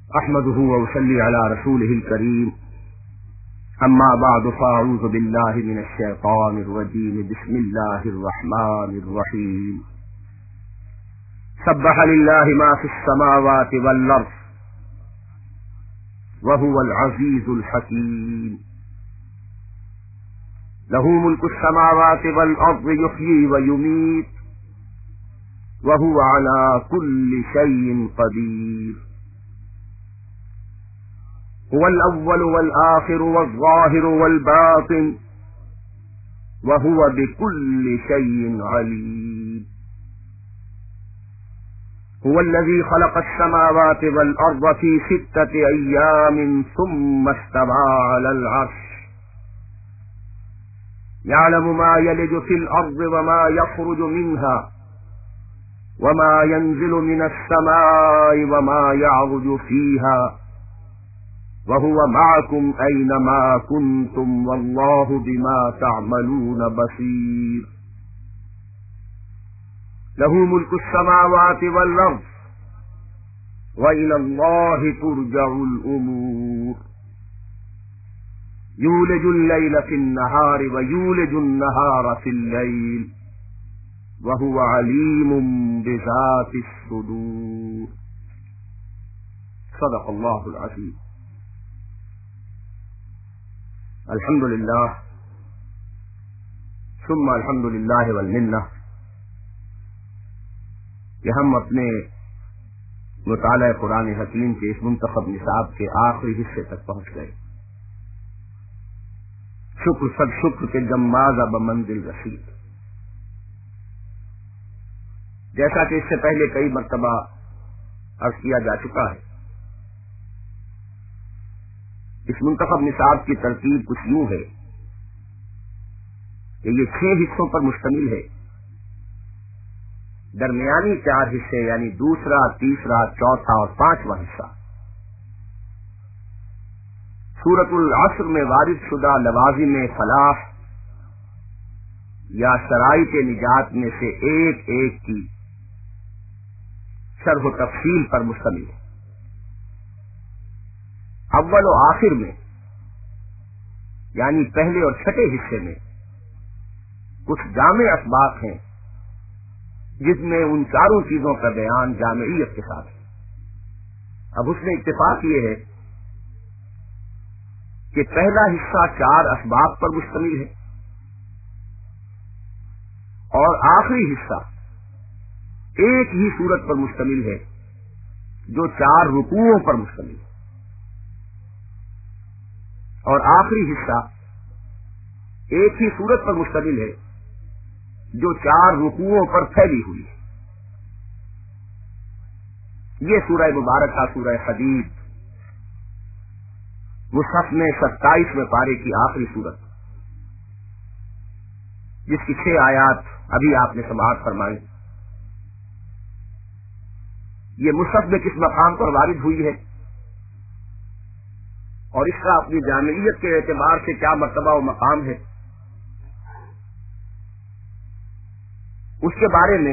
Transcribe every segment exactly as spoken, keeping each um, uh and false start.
احمده وصلی علی رسوله الکریم اما بعد فاعوذ باللہ من الشیطان الرجیم بسم اللہ الرحمن الرحیم سبح للہ ما فی السماوات والارض وهو العزیز الحکیم له ملک السماوات والارض یحیی ویمیت وهو على كل شيء قدير هو الأول والآخر والظاهر والباطن وهو بكل شيء عليم هو الذي خلق السماوات والأرض في ستة أيام ثم استوى على العرش يعلم ما يلج في الأرض وما يخرج منها وما ينزل من السماء وما يعرج فيها وهو معكم أينما كنتم والله بما تعملون بصير له ملك السماوات والأرض وإلى الله ترجع الأمور يولج الليل في النهار ويولج النهار في الليل وهو عليم بذات الصدور صدق الله العظيم. الحمد للہ ثم الحمد للہ والمنہ کہ ہم اپنے مطالعہ قرآن حکیم کے اس منتخب نصاب کے آخری حصے تک پہنچ گئے. شکر سب شکر کے جمازہ بمنزل رسید. جیسا کہ اس سے پہلے کئی مرتبہ عرض کیا جا چکا ہے، اس منتخب نصاب کی ترتیب کچھ یوں ہے کہ یہ چھ حصوں پر مشتمل ہے. درمیانی چار حصے یعنی دوسرا، تیسرا، چوتھا اور پانچواں حصہ سورۃ العصر میں وارد شدہ لوازم فلاح یا شرائط نجات میں سے ایک ایک کی شرح و تفصیل پر مشتمل ہے. اول و آخر میں یعنی پہلے اور چھٹے حصے میں کچھ جامع اسباق ہیں جس میں ان چاروں چیزوں کا بیان جامعیت کے ساتھ ہے. اب اس میں اتفاق یہ ہے کہ پہلا حصہ چار اسباق پر مشتمل ہے اور آخری حصہ ایک ہی صورت پر مشتمل ہے جو چار رکوعوں پر مشتمل ہے، اور آخری حصہ ایک ہی صورت پر مشتمل ہے جو چار رکوعوں پر پھیلی ہوئی ہے. یہ سورہ مبارکہ سورہ حدید مصحف میں ستائیسویں پارے کی آخری صورت، جس کی چھ آیات ابھی آپ نے سماعت فرمائی، یہ مصحف میں کس مقام پر وارد ہوئی ہے اور اس کا اپنی جامعیت کے اعتبار سے کیا مرتبہ و مقام ہے، اس کے بارے میں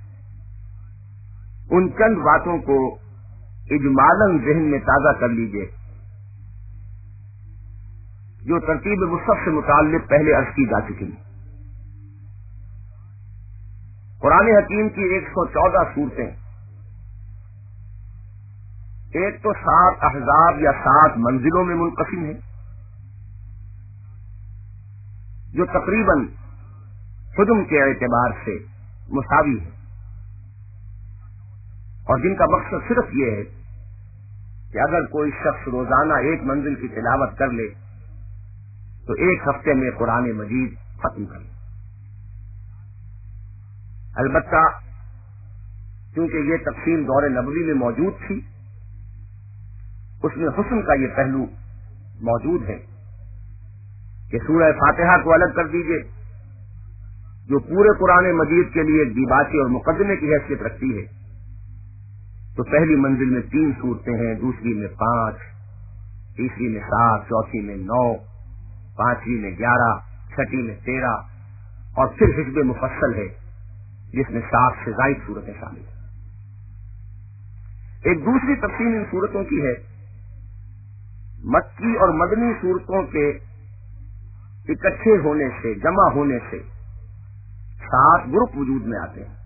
ان چند باتوں کو اجمالاً ذہن میں تازہ کر لیجئے جو ترتیب مصحف سے متعلق پہلے عرض کی جا چکی ہیں. قرآن حکیم کی ایک سو چودہ صورتیں ایک تو سات احزاب یا سات منزلوں میں منقسم ہیں جو تقریباً حجم کے اعتبار سے مساوی ہے، اور جن کا مقصد صرف یہ ہے کہ اگر کوئی شخص روزانہ ایک منزل کی تلاوت کر لے تو ایک ہفتے میں قرآن مجید ختم کر لے. البتہ کیونکہ یہ تقسیم دور نبوی میں موجود تھی، اس میں حسن کا یہ پہلو موجود ہے کہ سورہ فاتحہ کو الگ کر دیجئے جو پورے قرآن مجید کے لیے دیباچے اور مقدمے کی حیثیت رکھتی ہے، تو پہلی منزل میں تین صورتیں ہیں، دوسری میں پانچ، تیسری میں سات، چوتھی میں نو، پانچویں میں گیارہ، چھٹی میں تیرہ، اور پھر حزب مفصل ہے جس میں سات سے زائد صورتیں شامل ہیں. ایک دوسری تقسیم ان صورتوں کی ہے مکی اور مدنی صورتوں کے اکٹھے ہونے سے، جمع ہونے سے سات گروپ وجود میں آتے ہیں۔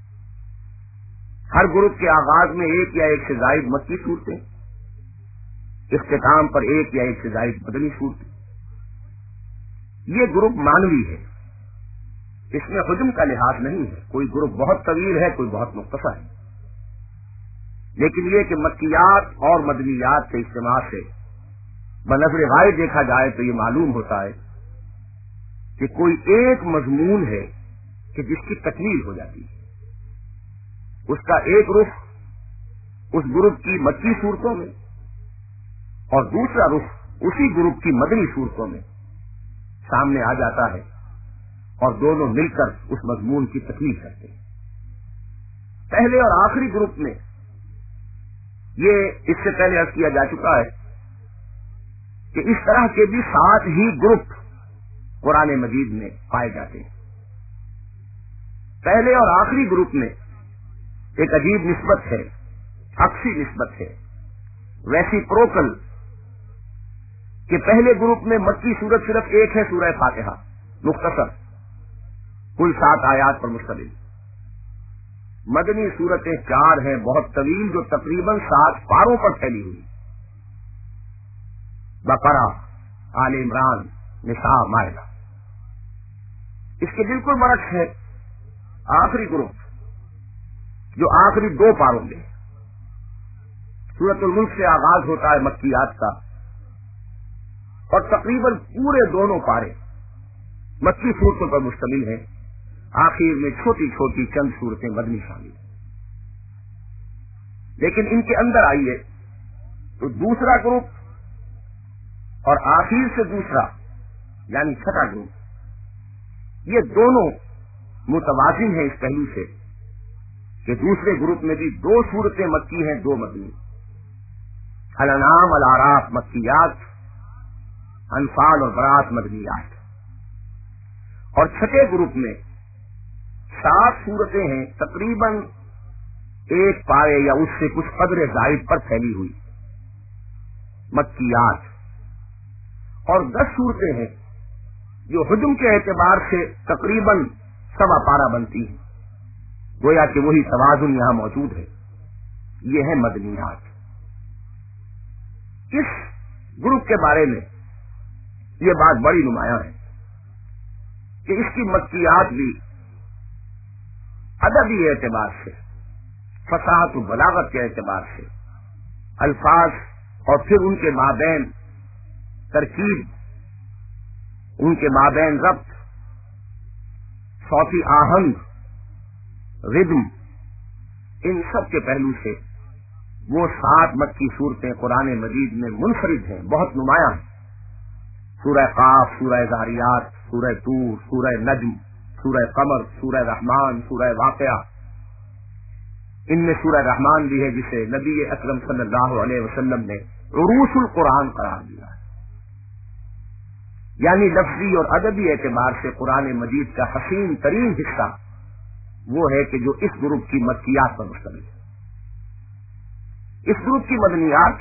ہر گروپ کے آغاز میں ایک یا ایک سے زائد مکی صورتیں، اختتام پر ایک یا ایک سے زائد مدنی صورتیں۔ یہ گروپ مانوی ہے، اس میں حجم کا لحاظ نہیں ہے، کوئی گروپ بہت طویل ہے، کوئی بہت مختصر ہے، لیکن یہ کہ مکیات اور مدنیات کے اجتماع سے بنظر غائب دیکھا جائے تو یہ معلوم ہوتا ہے کہ کوئی ایک مضمون ہے کہ جس کی تکمیل ہو جاتی ہے، اس کا ایک رخ اس گروپ کی مکی صورتوں میں اور دوسرا رخ اسی گروپ کی مدنی صورتوں میں سامنے آ جاتا ہے، اور دونوں مل کر اس مضمون کی تکمیل کرتے ہیں۔ پہلے اور آخری گروپ میں یہ اس سے پہلے عرض کیا جا چکا ہے کہ اس طرح کے بھی سات ہی گروپ قرآن مجید میں پائے جاتے ہیں۔ پہلے اور آخری گروپ میں ایک عجیب نسبت ہے، عکسی نسبت ہے، ویسی پروکل کہ پہلے گروپ میں مکی سورت صرف ایک ہے، سورہ فاتحہ، مختصر، کل سات آیات پر مشتمل۔ مدنی صورتیں چار ہیں، بہت طویل، جو تقریباً سات پاروں پر پھیلی ہوئی، بقرہ، آل عمران، نساء، مائدہ۔ اس کے بالکل برعکس ہے آخری گروپ جو آخری دو پاروں میں، سورۃ الملک سے آغاز ہوتا ہے مکیات کا، اور تقریباً پورے دونوں پارے مکی صورتوں پر مشتمل ہیں، آخر میں چھوٹی چھوٹی چند صورتیں مدنی شامل ہیں۔ لیکن ان کے اندر آئیے تو دوسرا گروپ اور آخر سے دوسرا یعنی چھٹا گروپ، یہ دونوں متوازن ہیں اس پہلو سے کہ دوسرے گروپ میں بھی دو صورتیں مکی ہیں، دو مدنی، الانعام، الاعراف مکیات، انفال اور برات مدنیات، اور چھٹے گروپ میں سات صورتیں ہیں، تقریباً ایک پارے یا اس سے کچھ قدر زائد پر پھیلی ہوئی مکیات، اور دس صورتیں ہیں جو حجم کے اعتبار سے تقریباً سوا پارہ بنتی ہیں، گویا کہ وہی توازن یہاں موجود ہے، یہ ہے مدنیات۔ اس گروپ کے بارے میں یہ بات بڑی نمایاں ہے کہ اس کی مکیات بھی ادبی اعتبار سے، فصاحت و بلاغت کے اعتبار سے، الفاظ اور پھر ان کے مابین ترکیب، ان کے مابین ربط، صوتی آہنگ، ردم، ان سب کے پہلو سے وہ سات مکی صورتیں قرآن مجید میں منفرد ہیں، بہت نمایاں ہیں۔ سورہ قاف، سورہ ذاریات، سورہ طور، سورہ نجم، سورہ قمر، سورہ رحمان، سورہ واقعہ، ان میں سورہ رحمان بھی ہے جسے نبی اکرم صلی اللہ علیہ وسلم نے عروس القرآن قرار دیا ہے، یعنی لفظی اور ادبی اعتبار سے قرآن مجید کا حسین ترین حصہ وہ ہے کہ جو اس گروپ کی مکیات پر مشتمل ہے۔ اس گروپ کی مدنیات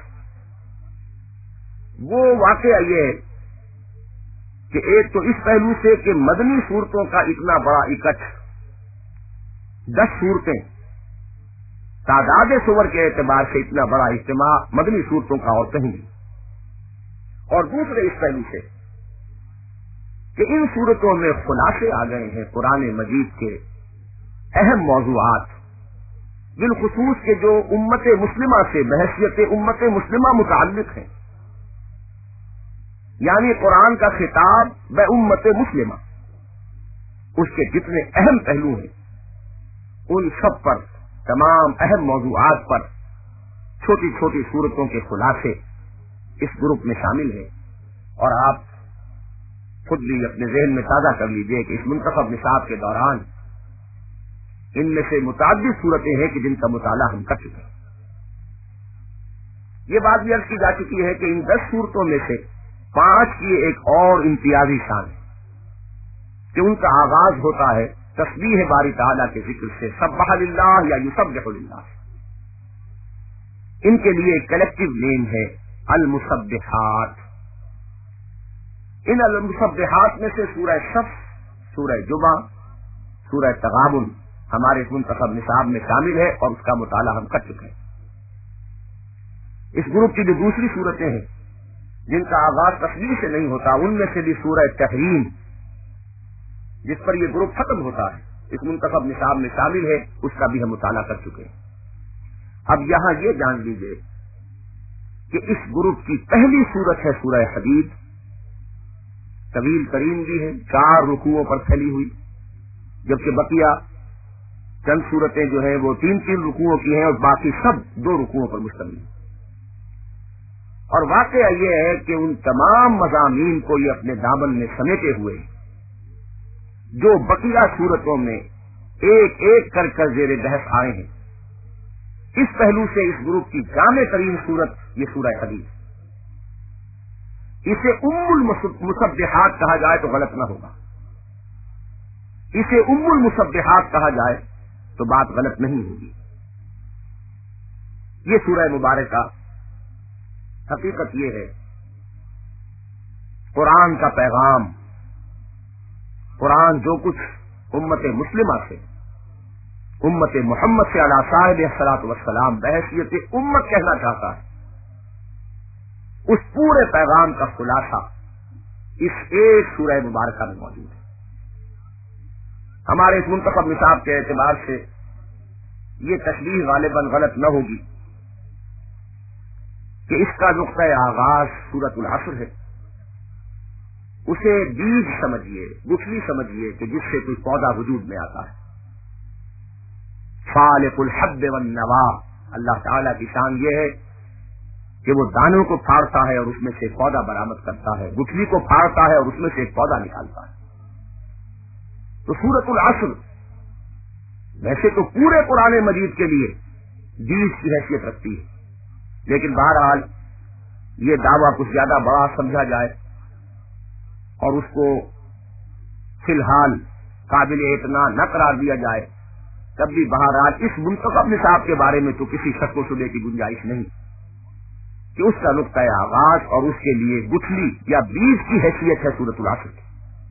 وہ واقعہ یہ ہے کہ ایک تو اس پہلو سے کہ مدنی صورتوں کا اتنا بڑا اکٹھ، دس صورتیں، تعداد سور کے اعتبار سے اتنا بڑا اجتماع مدنی صورتوں کا اور کہیں نہیں، اور دوسرے اس پہلو سے کہ ان صورتوں میں خلاصے آ گئے ہیں قرآن مجید کے اہم موضوعات، بالخصوص کے جو امت مسلمہ سے بحیثیت امت مسلمہ متعلق ہیں، یعنی قرآن کا خطاب بے امت مسلمہ، اس کے جتنے اہم پہلو ہیں ان سب پر، تمام اہم موضوعات پر چھوٹی چھوٹی صورتوں کے خلاصے اس گروپ میں شامل ہیں۔ اور آپ خود بھی اپنے ذہن میں تازہ کر لیجئے کہ اس منتخب نصاب کے دوران ان میں سے متعدد صورتیں ہیں کہ جن کا مطالعہ ہم کر چکے ہیں۔ یہ بات بھی عرض کی جا چکی ہے کہ ان دس صورتوں میں سے پانچ کی ایک اور امتیازی شان ہے کہ ان کا آغاز ہوتا ہے تسبیح باری تعالیٰ کے ذکر سے، سبح للہ یا یسبح للہ، ان کے لیے کلیکٹو نیم ہے المسبحات. ان المسبحات میں سے سورہ صف، سورہ جمعہ، سورہ تغابن ہمارے اس منتخب نصاب میں شامل ہے اور اس کا مطالعہ ہم کر چکے ہیں. اس گروپ کی جو دوسری صورتیں ہیں جن کا آغاز تصویر سے نہیں ہوتا، ان میں سے بھی سورہ تحریم جس پر یہ گروپ ختم ہوتا ہے اس منتخب نصاب میں شامل ہے، اس کا بھی ہم مطالعہ کر چکے ہیں. اب یہاں یہ جان لیجیے کہ اس گروپ کی پہلی صورت ہے سورہ حدید، طویل ترین بھی ہے، چار رکوعوں پر پھیلی ہوئی، جبکہ بقیہ چند صورتیں جو ہیں وہ تین تین رکوعوں کی ہیں اور باقی سب دو رکوعوں پر مشتمل ہیں. اور واقعہ یہ ہے کہ ان تمام مضامین کو یہ اپنے دامن میں سمیٹے ہوئے جو بقیہ صورتوں میں ایک ایک کر کر زیر بحث آئے ہیں. اس پہلو سے اس گروپ کی جامع ترین صورت یہ سورہ حدید. اسے ام المسبحات کہا جائے تو غلط نہ ہوگا، اسے ام المسبحات کہا جائے تو بات غلط نہیں ہوگی. یہ سورہ مبارکہ حقیقت یہ ہے قرآن کا پیغام، قرآن جو کچھ امت مسلمہ سے، امت محمد سے علی صاحب الصلاۃ والسلام بحیثیت امت کہنا چاہتا ہے، اس پورے پیغام کا خلاصہ اس ایک سورہ مبارکہ میں موجود ہے. ہمارے اس منتخب نصاب کے اعتبار سے یہ تشریح غالباً غلط نہ ہوگی کہ اس کا نقطۂ آغاز سورۃ العصر ہے. اسے بیج سمجھیے، گٹھلی سمجھیے کہ جس سے کوئی پودا وجود میں آتا ہے. فالق الحب والنوا، اللہ تعالیٰ کی شان یہ ہے کہ وہ دانوں کو پھاڑتا ہے اور اس میں سے پودا برآمد کرتا ہے، گٹھلی کو پھاڑتا ہے اور اس میں سے ایک پودا نکالتا ہے. تو سورۃ العصر ویسے تو پورے قرآن مجید کے لیے بیج کی حیثیت رکھتی ہے، لیکن بہرحال یہ دعویٰ کچھ زیادہ بڑا سمجھا جائے اور اس کو فی الحال قابل اعتنا نہ قرار دیا جائے، تب بھی بہرحال اس منتخب نصاب کے بارے میں تو کسی شک و شبے کی گنجائش نہیں کہ اس کا نقطۂ آغاز اور اس کے لیے گٹھلی یا بیج کی حیثیت ہے سورۃ العصر کی.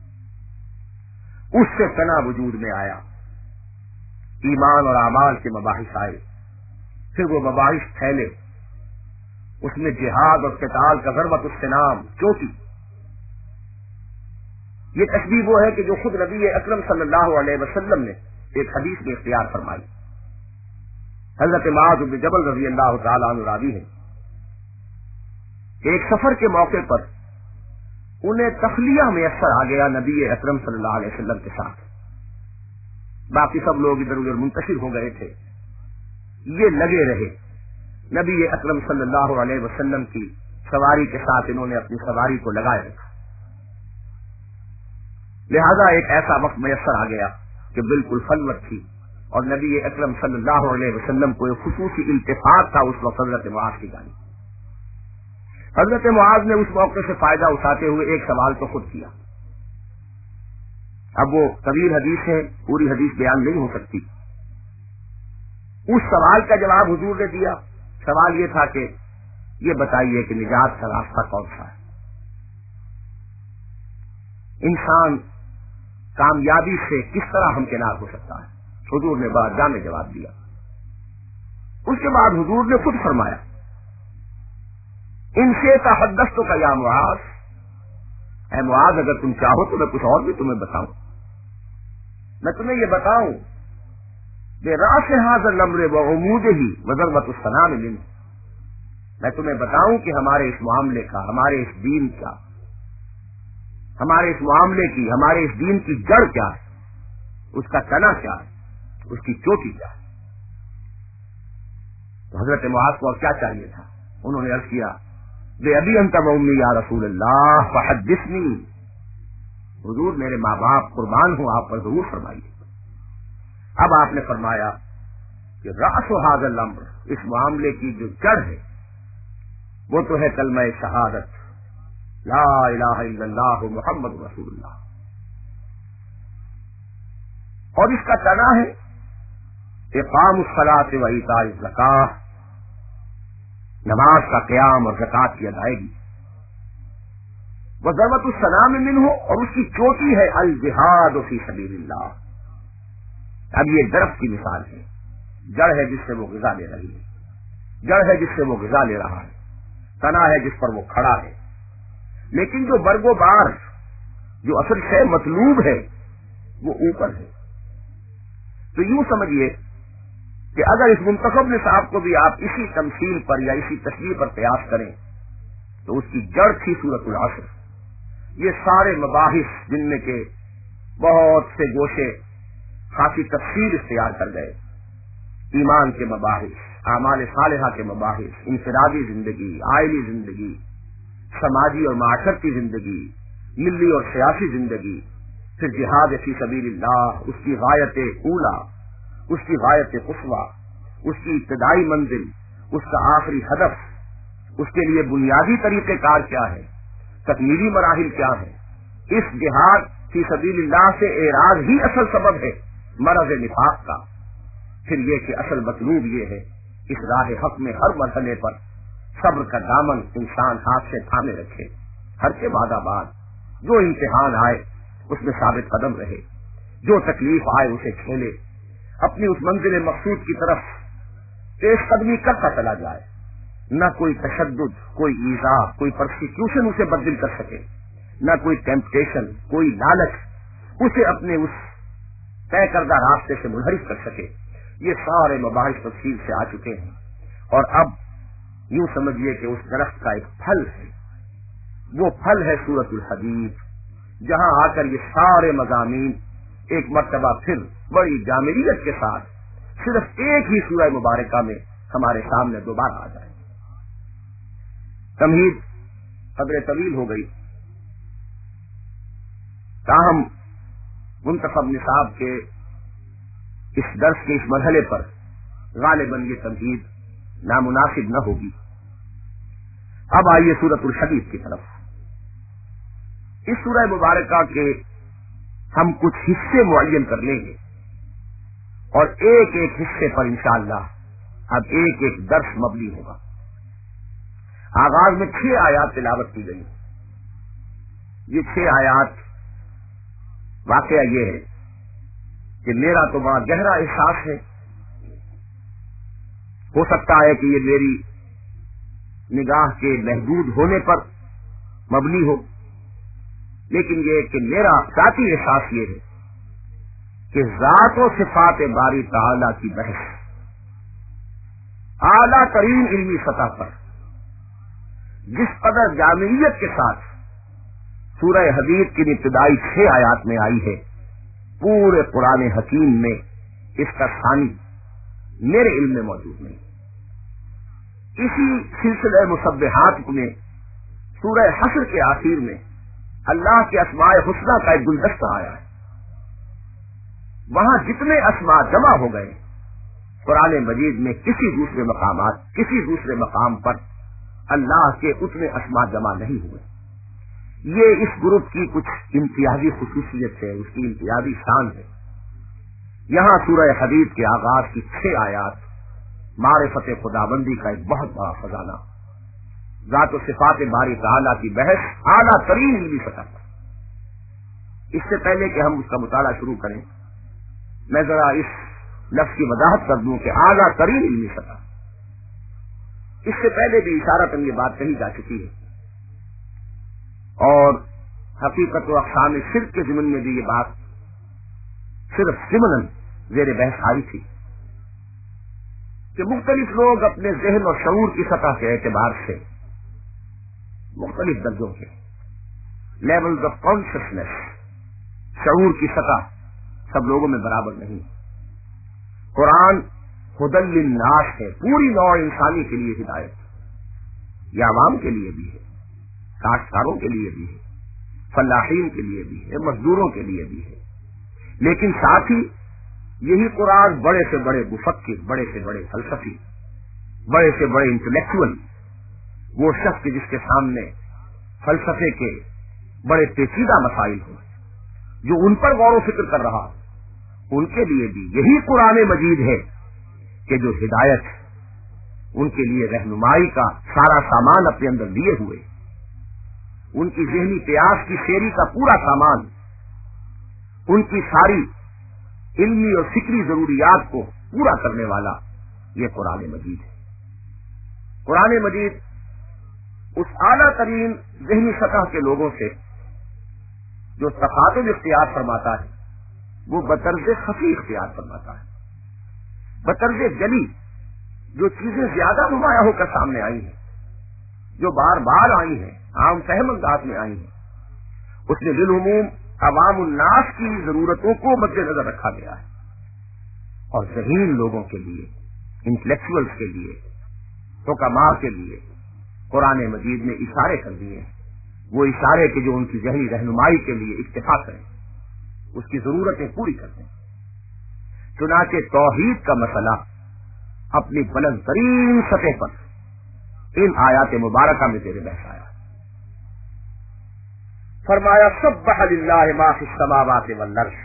اس سے تنا وجود میں آیا، ایمان اور اعمال کے مباحث آئے، پھر وہ مباحث پھیلے، اس میں جہاد اور قتال کا ضربت السنام چوٹی. یہ تشبیہ وہ ہے کہ جو خود نبی اکرم صلی اللہ علیہ وسلم نے ایک حدیث میں اختیار فرمائی. حضرت معاذ بن جبل رضی اللہ تعالیٰ عنہ راوی ہے، ایک سفر کے موقع پر انہیں تخلیہ میسر آ گیا نبی اکرم صلی اللہ علیہ وسلم کے ساتھ. باقی سب لوگ ادھر ادھر منتشر ہو گئے تھے، یہ لگے رہے. نبی اکرم صلی اللہ علیہ وسلم کی سواری کے ساتھ انہوں نے اپنی سواری کو لگائے رکھا. لہذا ایک ایسا وقت میسر آ گیا کہ بالکل خلوت تھی اور نبی اکرم صلی اللہ علیہ وسلم کو ایک خصوصی التفات تھا اس وقت حضرت معاذ کی جانب. حضرت معاذ نے اس موقع سے فائدہ اٹھاتے ہوئے ایک سوال تو خود کیا. اب وہ طویل حدیث ہے، پوری حدیث بیان نہیں ہو سکتی. اس سوال کا جواب حضور نے دیا. سوال یہ تھا کہ یہ بتائیے کہ نجات کا راستہ کون سا ہے، انسان کامیابی سے کس طرح ہمکنار ہو سکتا ہے. حضور نے بڑا جامع جواب دیا. اس کے بعد حضور نے خود فرمایا، ان سے تحدثت کا یا معاذ، اے معاذ اگر تم چاہو تو میں کچھ اور بھی تمہیں بتاؤں. میں تمہیں یہ بتاؤں کہ راس هذا الامر وعموده وضربۃ السنام منه، میں تمہیں بتاؤں کہ ہمارے اس معاملے کا، ہمارے اس دین کا، ہمارے اس معاملے کی، ہمارے اس دین کی جڑ کیا ہے، اس کا تنا کیا ہے، اس کی چوٹی کیا ہے. تو حضرت معاذ کو کیا چاہیے تھا؟ انہوں نے عرض کیا بے ابی انت و امی یا رسول اللہ فحدثنی، حضور میرے ماں باپ قربان ہوں، آپ پر ضرور فرمائیے. اب آپ نے فرمایا کہ راس هذا الامر، اس معاملے کی جو جڑ ہے وہ تو ہے کلمہ شہادت لا الہ الا اللہ محمد رسول اللہ، اور اس کا تنا ہے اقام الصلاۃ و ایتاء الزکاۃ، نماز کا قیام اور زکات کی ادائیگی. وہ ضربت السلام من ہو اور اس کی چوٹی ہے الجہاد فی سبیل اللہ. اب یہ درخت کی مثال ہے، جڑ ہے جس سے وہ غذا لے رہی ہے، جڑ ہے جس سے وہ غذا لے رہا ہے، تنا ہے جس پر وہ کھڑا ہے، لیکن جو برگ و بار، جو اصل شے مطلوب ہے، وہ اوپر ہے. تو یوں سمجھیے کہ اگر اس منتخب نصاب کو بھی آپ اسی تمثیل پر یا اسی تشریح پر قیاس کریں تو اس کی جڑ تھی سورۃ العصر. یہ سارے مباحث جن میں کہ بہت سے گوشے خاصی تفصیل اختیار کر گئے، ایمان کے مباحث، اعمال صالحہ کے مباحث، انفرادی زندگی، عائلی زندگی، سماجی اور معاشرتی زندگی، ملی اور سیاسی زندگی، پھر جہاد فی سبیل اللہ، اس کی غایت اولا، اس کی غایت قصویٰ، اس کی ابتدائی منزل، اس کا آخری ہدف، اس کے لیے بنیادی طریقہ کار کیا ہے، تکمیلی مراحل کیا ہے. اس جہاد فی سبیل اللہ سے اعراض ہی اصل سبب ہے مرض نفاق کا. پھر یہ کہ اصل مطلوب یہ ہے اس راہ حق میں ہر مرحلے پر صبر کا دامن انسان ہاتھ سے تھامے رکھے، ہر کے بعد بعد جو امتحان آئے اس میں ثابت قدم رہے، جو تکلیف آئے اسے کھیلے، اپنی اس منزل مقصود کی طرف پیش قدمی کرتا چلا جائے. نہ کوئی تشدد، کوئی ایذا، کوئی پرسیکیوشن اسے بدل کر سکے، نہ کوئی ٹیمپٹیشن، کوئی لالچ اسے اپنے اس طے کردہ راستے سے منحرف کر سکے. یہ سارے مباحث تفصیل سے آ چکے ہیں. اور اب یوں سمجھیے کہ اس درخت کا ایک پھل ہے، وہ پھل ہے سورۃ الحدید، جہاں آ کر یہ سارے مضامین ایک مرتبہ پھر بڑی جامعیت کے ساتھ صرف ایک ہی سورہ مبارکہ میں ہمارے سامنے دوبارہ آ جائے. تمہید قدر طویل ہو گئی، تاہم منتخب نصاب کے اس درس کے اس مرحلے پر غالباً یہ تمہید نامناسب نہ ہوگی. اب آئیے سورۃ الحدید کی طرف. اس سورہ مبارکہ کے ہم کچھ حصے معین کر لیں گے اور ایک ایک حصے پر انشاءاللہ اب ایک ایک درس مبنی ہوگا. آغاز میں چھ آیات تلاوت کی گئی. یہ چھ آیات واقعہ یہ ہے کہ میرا تو بڑا گہرا احساس ہے، ہو سکتا ہے کہ یہ میری نگاہ کے محدود ہونے پر مبنی ہو، لیکن یہ کہ میرا ذاتی احساس یہ ہے کہ ذات و صفات باری تعالی کی بحث اعلیٰ ترین علمی سطح پر جس قدر جامعیت کے ساتھ سورہ حدید کی ابتدائی چھ آیات میں آئی ہے، پورے قرآن حکیم میں اس کا ثانی میرے علم میں موجود نہیں. اسی سلسلہ مسبحات میں سورہ حشر کے آخر میں اللہ کے اسماء حسنی کا ایک گلدستہ آیا ہے. وہاں جتنے اسماء جمع ہو گئے قرآن مجید میں کسی دوسرے مقامات کسی دوسرے مقام پر اللہ کے اتنے اسماء جمع نہیں ہوئے. یہ اس گروپ کی کچھ امتیازی خصوصیت ہے، اس کی امتیازی شان ہے. یہاں سورہ حدید کے آغاز کی چھ آیات معرفت خداوندی کا ایک بہت بڑا خزانہ، ذات و صفات باری تعالیٰ کی بحث اعلیٰ ترین علمی سطح پر. اس سے پہلے کہ ہم اس کا مطالعہ شروع کریں، میں ذرا اس لفظ کی وضاحت کر دوں کہ اعلیٰ ترین علمی سطح. اس سے پہلے بھی اشارتاً یہ بات کہی جا چکی ہے اور حقیقت و اقسام شرک کے ضمن میں بھی یہ بات صرف ضمناً زیر بحث آئی تھی کہ مختلف لوگ اپنے ذہن اور شعور کی سطح کے اعتبار سے مختلف درجوں کے لیولز آف کانشسنس، شعور کی سطح سب لوگوں میں برابر نہیں. قرآن ہدی للناس ہے، پوری نوع انسانی کے لیے ہدایت، یہ عوام کے لیے بھی ہے، کاشتکاروں کے لیے بھی ہے، فلاحین کے لیے بھی ہے، مزدوروں کے لیے بھی ہے. لیکن ساتھ ہی یہی قرآن بڑے سے بڑے مفکر، بڑے سے بڑے فلسفی، بڑے سے بڑے انٹلیکچوئل، وہ شخص جس کے سامنے فلسفے کے بڑے پیچیدہ مسائل ہوں، جو ان پر غور و فکر کر رہا، ان کے لیے بھی یہی قرآن مجید ہے کہ جو ہدایت ان کے لیے رہنمائی کا سارا سامان اپنے اندر لیے ہوئے، ان کی ذہنی پیاس کی شیری کا پورا سامان، ان کی ساری علمی اور فکری ضروریات کو پورا کرنے والا یہ قرآن مجید ہے۔ قرآن مجید اس اعلیٰ ترین ذہنی سطح کے لوگوں سے جو تفاضل اختیار فرماتا ہے وہ بطرز خفی اختیار فرماتا ہے، بطرز جلی جو چیزیں زیادہ نمایاں ہو کر سامنے آئی ہیں، جو بار بار آئی ہیں، عام فہم انداز میں آئی ہیں، اس نے بالعموم عوام الناس کی ضرورتوں کو مد نظر رکھا گیا ہے، اور ذہین لوگوں کے لیے، انٹلیکچوئلز کے لیے، حکماء کے لیے قرآن مجید نے اشارے کر دیے ہیں، وہ اشارے کہ جو ان کی ذہنی رہنمائی کے لیے اکتفا کریں، اس کی ضرورتیں پوری کرتے ہیں۔ چنانچہ توحید کا مسئلہ اپنی بلند ترین سطح پر ان آیات مبارکہ میں تیرے بحث آیا۔ فرمایا سبح للہ ما فی السماوات والارض،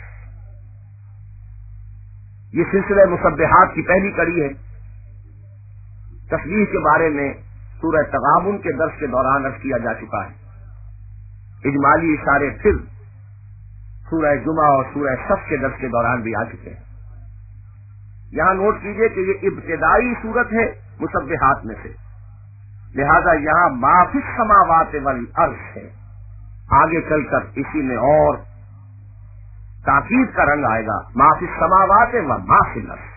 یہ سلسلہ مسبحات کی پہلی کڑی ہے۔ تسبیح کے بارے میں سورہ تغابن کے درس کے دوران عرض کیا جا چکا ہے، اجمالی اشارے پھر سورہ جمعہ اور سورہ صف کے درس کے دوران بھی آ چکے ہیں۔ یہاں نوٹ کیجئے کہ یہ ابتدائی صورت ہے مسبحات میں سے، لہذا یہاں ما فی السماوات والارض ہے، آگے چل کر اسی میں اور تاکید کا رنگ آئے گا، ما فی السماوات و ما فی الارض۔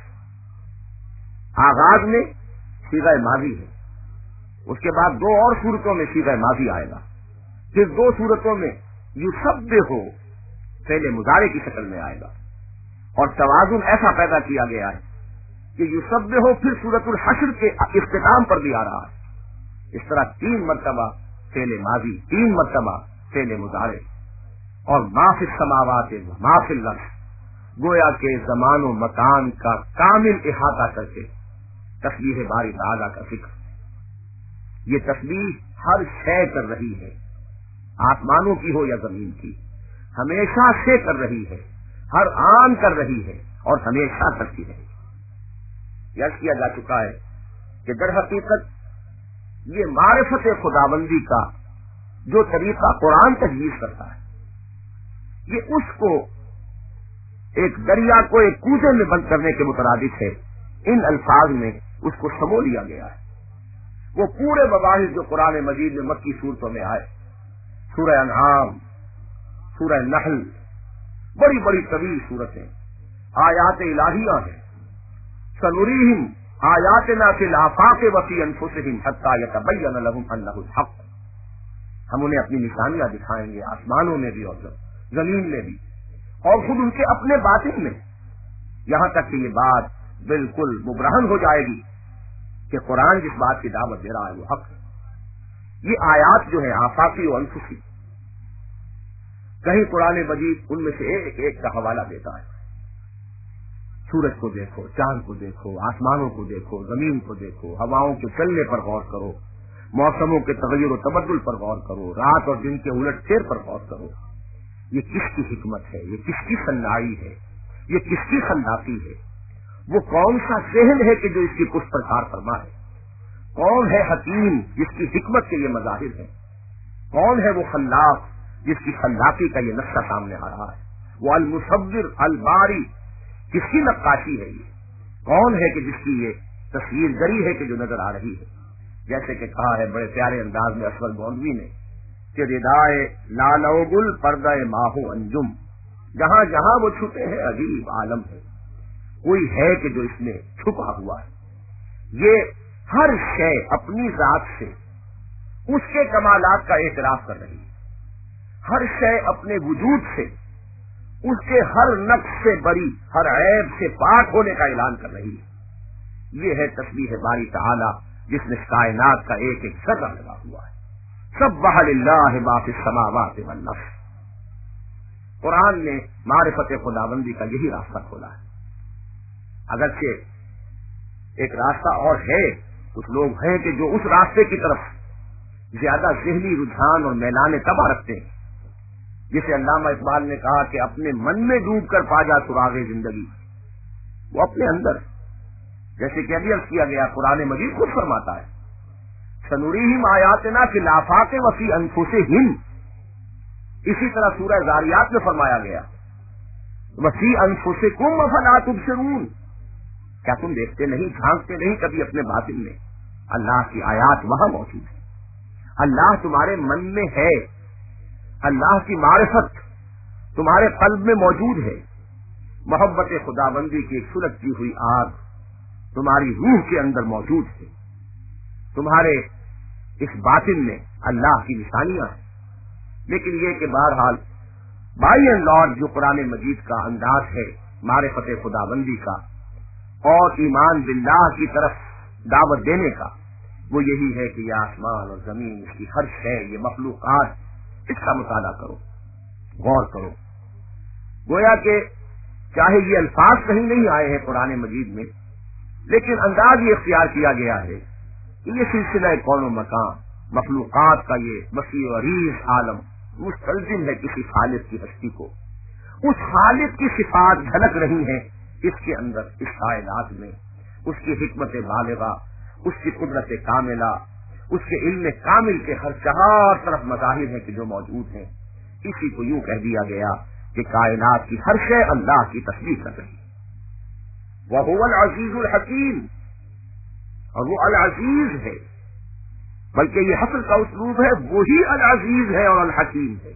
آغاز میں صیغہ ماضی ہے، اس کے بعد دو اور صورتوں میں صیغہ ماضی آئے گا، پھر دو صورتوں میں یسبح فعل مضارع کی شکل میں آئے گا، اور توازن ایسا پیدا کیا گیا ہے کہ یسبح پھر سورۃ الحشر کے اختتام پر بھی آ رہا ہے۔ اس طرح تین مرتبہ فعل ماضی، تین مرتبہ فعل مضارع، اور ما فی السماوات و ما فی الارض، گویا کہ زمان و مکان کا کامل احاطہ کر کے تسبیح باری تعالیٰ کا ذکر۔ یہ تسبیح ہر شے کر رہی ہے، آسمانوں کی ہو یا زمین کی، ہمیشہ سے کر رہی ہے، ہر آن کر رہی ہے اور ہمیشہ کرتی رہے گی۔ یاد کیا جا چکا ہے کہ در حقیقت یہ معرفت خداوندی کا جو طریقہ قرآن تجویز کرتا ہے، یہ اس کو ایک دریا کو ایک کوزے میں بند کرنے کے مترادف ہے۔ ان الفاظ میں اس کو سمو لیا گیا ہے۔ وہ پورے مباحث جو قرآن مجید میں مکی صورتوں میں آئے، سورہ انعام، سورہ نحل، بڑی بڑی طویل صورتیں، آیات الہیہ ہیں، سنریہم آیاتنا فی الآفاق وفی انفسہم حتی یتبین لہم انہ الحق، ہم انہیں اپنی نشانیاں دکھائیں گے آسمانوں میں بھی اور زمین میں بھی، اور خود ان کے اپنے باطن میں، یہاں تک کہ یہ بات بالکل مبرہن ہو جائے گی کہ قرآن جس بات کی دعوت دے رہا ہے وہ حق ہے۔ یہ آیات جو ہے آفاقی و انفسی، کہیں قرآن مجید ان میں سے ایک ایک کا حوالہ دیتا ہے۔ سورج کو دیکھو، چاند کو دیکھو، آسمانوں کو دیکھو، زمین کو دیکھو، ہواؤں کے چلنے پر غور کرو، موسموں کے تغیر و تبدل پر غور کرو، رات اور دن کے الٹ پھیر پر غور کرو۔ یہ کس کی حکمت ہے، یہ کس کی صنائی ہے، یہ کس کی خلاقی ہے، وہ کون سا ذہن ہے کہ جو اس کی کچھ پر کار فرما ہے، کون ہے حکیم جس کی حکمت کے یہ مظاہر ہیں، کون ہے وہ خلاق جس کی خلاقی کا یہ نقشہ سامنے آ رہا ہے، وہ المصور الباری کس کی نقاشی ہے، یہ کون ہے کہ جس کی یہ تصویر گری ہے کہ جو نظر آ رہی ہے۔ جیسے کہ کہا ہے بڑے پیارے انداز میں اسود گوندوی نے کہ ردائے لالو گل پردہ ماہو انجم، جہاں جہاں وہ چھپے ہیں عجیب عالم ہے، کوئی ہے کہ جو اس میں چھپا ہوا ہے۔ یہ ہر شے اپنی ذات سے اس کے کمالات کا اعتراف کر رہی ہے، ہر شے اپنے وجود سے اس کے ہر نقص سے بری، ہر عیب سے پاک ہونے کا اعلان کر رہی ہے۔ یہ ہے تسبیح باری تعالی جس میں کائنات کا ایک ایک ذرہ لگا ہوا ہے۔ سبح للہ ما فی السماوات والارض۔ قرآن نے معرفت خداوندی کا یہی راستہ کھولا ہے۔ اگرچہ ایک راستہ اور ہے، کچھ لوگ ہیں کہ جو اس راستے کی طرف زیادہ ذہنی رجحان اور میلان طبع رکھتے ہیں، جسے علامہ اقبال نے کہا کہ اپنے من میں ڈوب کر پا جا سراغ زندگی، وہ اپنے اندر جیسے کہ ابھی عرض کیا گیا قرآن مجید خود فرماتا ہے سنوریہم آیاتنا فی الآفاق وفی انفسہم. اسی طرح سورہ ذاریات میں فرمایا گیا وفی انفسکم افلا تبصرون. کیا تم دیکھتے نہیں جھانکتے نہیں کبھی اپنے باطن میں؟ اللہ کی آیات وہاں موجود ہے. اللہ تمہارے من میں ہے. اللہ کی معرفت تمہارے قلب میں موجود ہے. محبت خداوندی کی ایک سلگتی ہوئی آگ تمہاری روح کے اندر موجود ہے. تمہارے اس باطن میں اللہ کی نشانیاں ہیں. لیکن یہ کہ بہرحال بائی اینڈ لارج جو قرآن مجید کا انداز ہے معرفت خداوندی کا اور ایمان باللہ کی طرف دعوت دینے کا، وہ یہی ہے کہ یہ آسمان اور زمین، اس کی ہر شے، یہ مخلوقات، اس کا مطالعہ کرو، غور کرو. گویا کہ چاہے یہ الفاظ کہیں نہیں آئے ہیں قرآن مجید میں، لیکن انداز یہ اختیار کیا گیا ہے کہ یہ سلسلہ کون و مکان، مخلوقات کا یہ وسیع و عریض عالم مستلزم ہے کسی خالق کی ہستی کو. اس خالق کی صفات جھلک رہی ہیں اس کے اندر، اس کائنات میں. اس کی حکمت بالغہ، اس کی قدرت کاملہ، اس کے علم کامل کے ہر چہار طرف مظاہر ہیں کہ جو موجود ہیں. اسی کو یوں کہہ دیا گیا کہ کائنات کی ہر شے اللہ کی تصویر کر رہی ہے. وَهُوَ الْعَزِيزُ الْحَكِيمُ، اور وہ العزیز ہے. بلکہ یہ حصر کا اسلوب ہے، وہی العزیز ہے اور الحکیم ہے.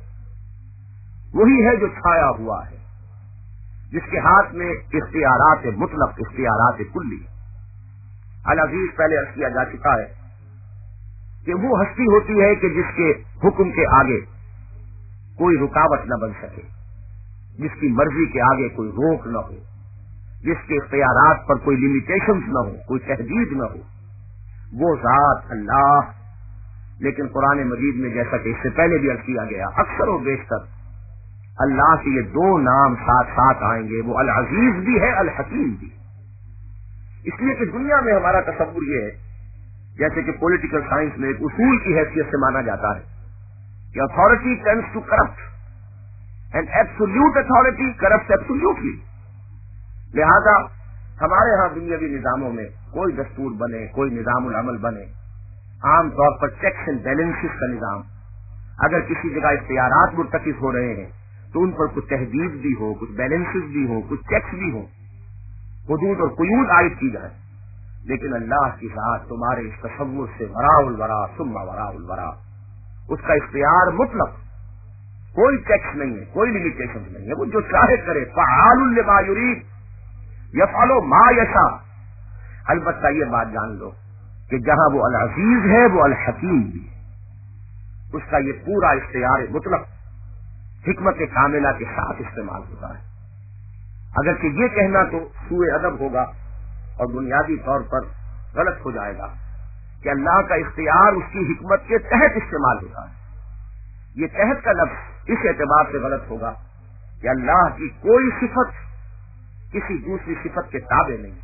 وہی ہے جو چھایا ہوا ہے، جس کے ہاتھ میں اختیارات مطلق، اختیارات کلی. العزیز پہلے عرض کیا جا چکا ہے کہ وہ ہستی ہوتی ہے کہ جس کے حکم کے آگے کوئی رکاوٹ نہ بن سکے، جس کی مرضی کے آگے کوئی روک نہ ہو، جس کے اختیارات پر کوئی لمیٹیشنز نہ ہو، کوئی تحدید نہ ہو. وہ ذات اللہ. لیکن قرآن مجید میں جیسا کہ اس سے پہلے بھی عرض کیا گیا، اکثر و بیشتر اللہ کے یہ دو نام ساتھ ساتھ آئیں گے، وہ العزیز بھی ہے الحکیم بھی. اس لیے کہ دنیا میں ہمارا تصور یہ ہے، جیسے کہ پولیٹیکل سائنس میں ایک اصول کی حیثیت سے مانا جاتا ہے کہ authority tends to corrupt and absolute authority corrupts absolutely. لہذا ہمارے ہاں دنیاوی نظاموں میں کوئی دستور بنے، کوئی نظام العمل بنے، عام طور پر چیکس اینڈ بیلنسز کا نظام، اگر کسی جگہ اختیارات مرتکب ہو رہے ہیں تو ان پر کچھ تحدید بھی ہو، کچھ بیلنسز بھی ہو، کچھ چیکس بھی ہو، حدود اور قیود عائد کی جائے. لیکن اللہ کی ذات تمہارے اس تصور سے وراء الورا ثم وراء الورا. اس کا اختیار مطلق، کوئی چیکس نہیں ہے، کوئی لمیٹیشن نہیں ہے. وہ جو چاہے کرے، فعال لما یرید یفعل ما یشاء. البتہ یہ بات جان لو کہ جہاں وہ العزیز ہے وہ الحکیم بھی ہے. اس کا یہ پورا اختیار مطلق حکمت کاملہ کے ساتھ استعمال ہوتا ہے. اگرچہ یہ کہنا تو سوء ادب ہوگا اور بنیادی طور پر غلط ہو جائے گا کہ اللہ کا اختیار اس کی حکمت کے تحت استعمال ہوتا ہے. یہ تحت کا لفظ اس اعتبار سے غلط ہوگا کہ اللہ کی کوئی صفت کسی دوسری صفت کے تابع نہیں.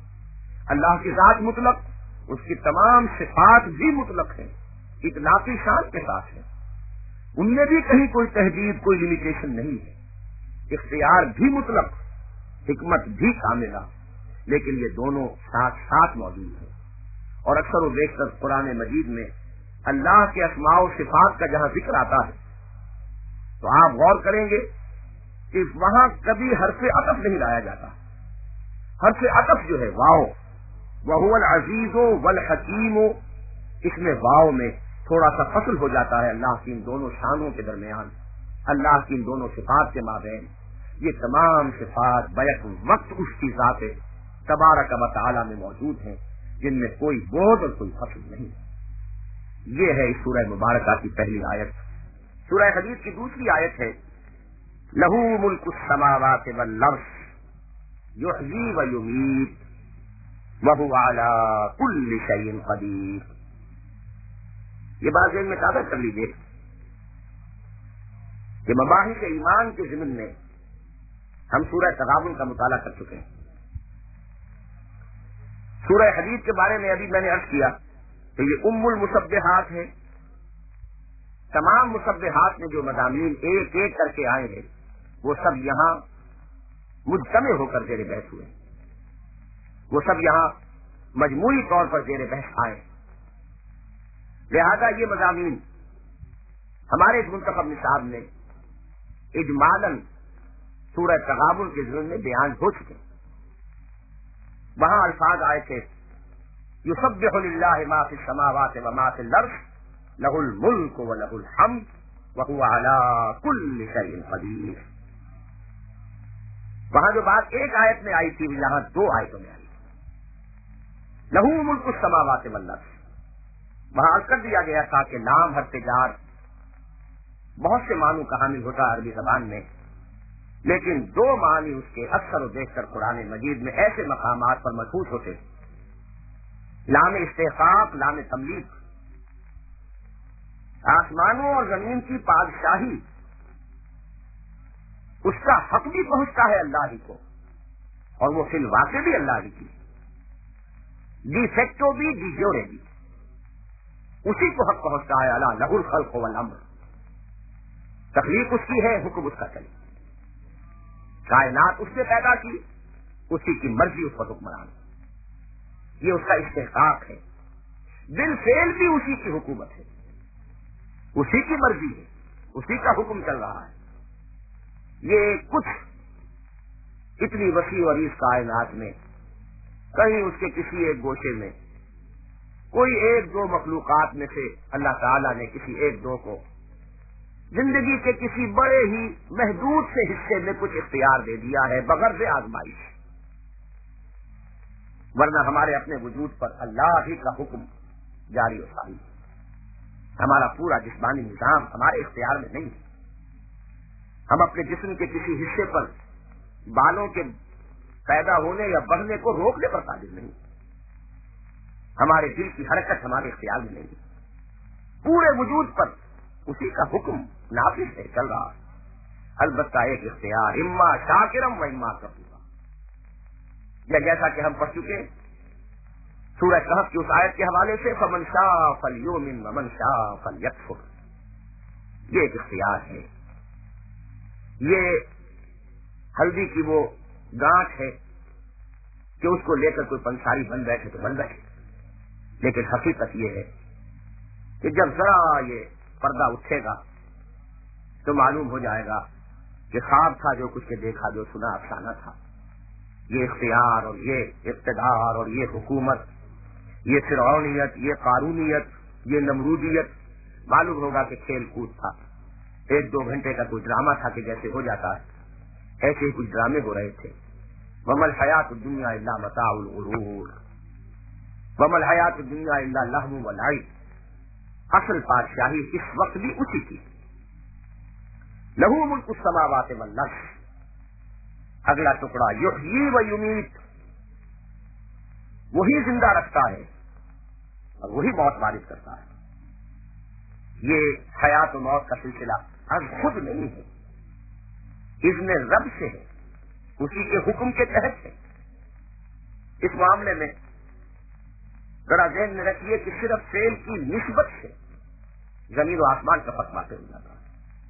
اللہ کی ذات مطلق، اس کی تمام صفات بھی مطلق ہیں، اطلاقی شان کے ساتھ ہیں. ان میں بھی کہیں کوئی تحدید، کوئی لمیٹیشن نہیں ہے. اختیار بھی مطلق، حکمت بھی کاملہ، لیکن یہ دونوں ساتھ ساتھ موجود ہیں. اور اکثر و بیشتر قرآن مجید میں اللہ کے اسماء و صفات کا جہاں ذکر آتا ہے تو آپ غور کریں گے کہ وہاں کبھی حرف عطف نہیں لایا جاتا. حرف عطف جو ہے واو، وَهُوَ الْعَزِيزُ وَالْحَكِيمُ، اس میں واو میں تھوڑا سا فصل ہو جاتا ہے اللہ کی ان دونوں شانوں کے درمیان، اللہ کی ان دونوں صفات کے مابین. یہ تمام صفات بیک وقت اس کی ذات تبارک و تعالی میں موجود ہیں، جن میں کوئی بوجھ اور کوئی فصل نہیں. یہ ہے اس سورہ مبارکہ کی پہلی آیت. سورہ حدید کی دوسری آیت ہے لہو ملک السماوات والارض یحیی و یمیت وہو علی کل شیء قدیر. یہ بات ذہن میں تازہ کر لیجیے کہ مباحث ایمان کے ضمن میں ہم سورہ تغابن کا مطالعہ کر چکے ہیں. سورہ حدید کے بارے میں ابھی میں نے عرض کیا کہ یہ ام المسبحات ہے. تمام مسبحات میں جو مضامین ایک ایک کر کے آئے ہیں وہ سب یہاں مجتمع ہو کر زیر بحث ہوئے. وہ سب یہاں مجموعی طور پر زیر بحث آئے. لہذا یہ مضامین ہمارے اس منتخب نصاب میں اجمالاً سورہ تغابن کے ضمن میں بیان ہو چکے. وہاں الفاظ آئے تھے یسبح للہ ما فی السماوات وما فی الارض لہ الملک ولہ الحمد وہو علی کل شیء قدیر. وہاں جو بات ایک آیت میں آئی تھی یہاں دو آیتوں میں آئی. لہ ملک السماوات والارض وہاں عرض کر دیا گیا تھا کہ لام حرف جار بہت سے معنوں کا حامل ہوتا ہے عربی زبان میں، لیکن دو معنی اس کے اکثر و بیشتر قرآن مجید میں ایسے مقامات پر ملحوظ ہوتے. لام استحقاق، لام تملیک. آسمانوں اور زمین کی بادشاہی اس کا حق بھی پہنچتا ہے اللہ ہی کو، اور وہ فی الواقع بھی اللہ ہی کی، ڈی فیکٹو بھی ڈی جیورے بھی اسی کو حق پہنچتا ہے. اللہ لہ الخلق والامر. تخلیق اس کی ہے، حکم اس کا چلے. کائنات اس نے پیدا کی، اسی کی مرضی اس پر حکمران. یہ اس کا استحقاق ہے. بالفعل بھی اسی کی حکومت ہے، اسی کی مرضی ہے، اسی کا حکم چل رہا ہے. یہ کچھ اتنی وسیع اور اس کائنات میں کہیں اس کے کسی ایک گوشے میں کوئی ایک دو مخلوقات میں سے اللہ تعالیٰ نے کسی ایک دو کو زندگی کے کسی بڑے ہی محدود سے حصے میں کچھ اختیار دے دیا ہے بغرض آزمائش. ورنہ ہمارے اپنے وجود پر اللہ ہی کا حکم جاری و ساری. ہمارا پورا جسمانی نظام ہمارے اختیار میں نہیں ہے. ہم اپنے جسم کے کسی حصے پر بالوں کے پیدا ہونے یا بڑھنے کو روکنے پر قادر نہیں. ہمارے دل کی حرکت ہمارے اختیار میں نہیں. پورے وجود پر اسی کا حکم نافذ ہے، چل رہا ہے. البتہ ایک اختیار اما شاکرم و اما کفورا. یا جیسا کہ ہم پڑھ چکے سورہ کہف کی اس آیت کے حوالے سے فمن شاء فلیؤمن ومن شاء فلیکفر. یہ ایک اختیار ہے. یہ ہلدی کی وہ گانٹھ ہے کہ اس کو لے کر کوئی پنساری بن بیٹھے تو بن بیٹھے، لیکن حقیقت یہ ہے کہ جب ذرا یہ پردہ اٹھے گا تو معلوم ہو جائے گا کہ خواب تھا جو کچھ کے دیکھا، جو سنا افسانہ تھا. یہ اختیار اور یہ اقتدار اور یہ حکومت، یہ فرعونیت، یہ قارونیت، یہ نمرودیت معلوم ہوگا کہ کھیل کود تھا. ایک دو گھنٹے کا کوئی ڈرامہ تھا کہ جیسے ہو جاتا ہے ایسے ہی کچھ ڈرامے ہو رہے تھے. وما الحیات الدنیا الا متاع الغرور، وما الحیات الدنیا الا لہو ولعب. اصل بادشاہی اس وقت بھی اسی کی. لہو ملک السماوات والارض. اگلا ٹکڑا یحیی و یمیت. وہی زندہ رکھتا ہے اور وہی موت وارد کرتا ہے. یہ حیات و موت کا سلسلہ از خود نہیں ہے، اذن رب سے ہے، اسی کے حکم کے تحت ہے. اس معاملے میں ذرا ذہن میں رکھیے کہ صرف فعل کی نسبت سے زمین و آسمان کا فرق واقع ہو جاتا ہے.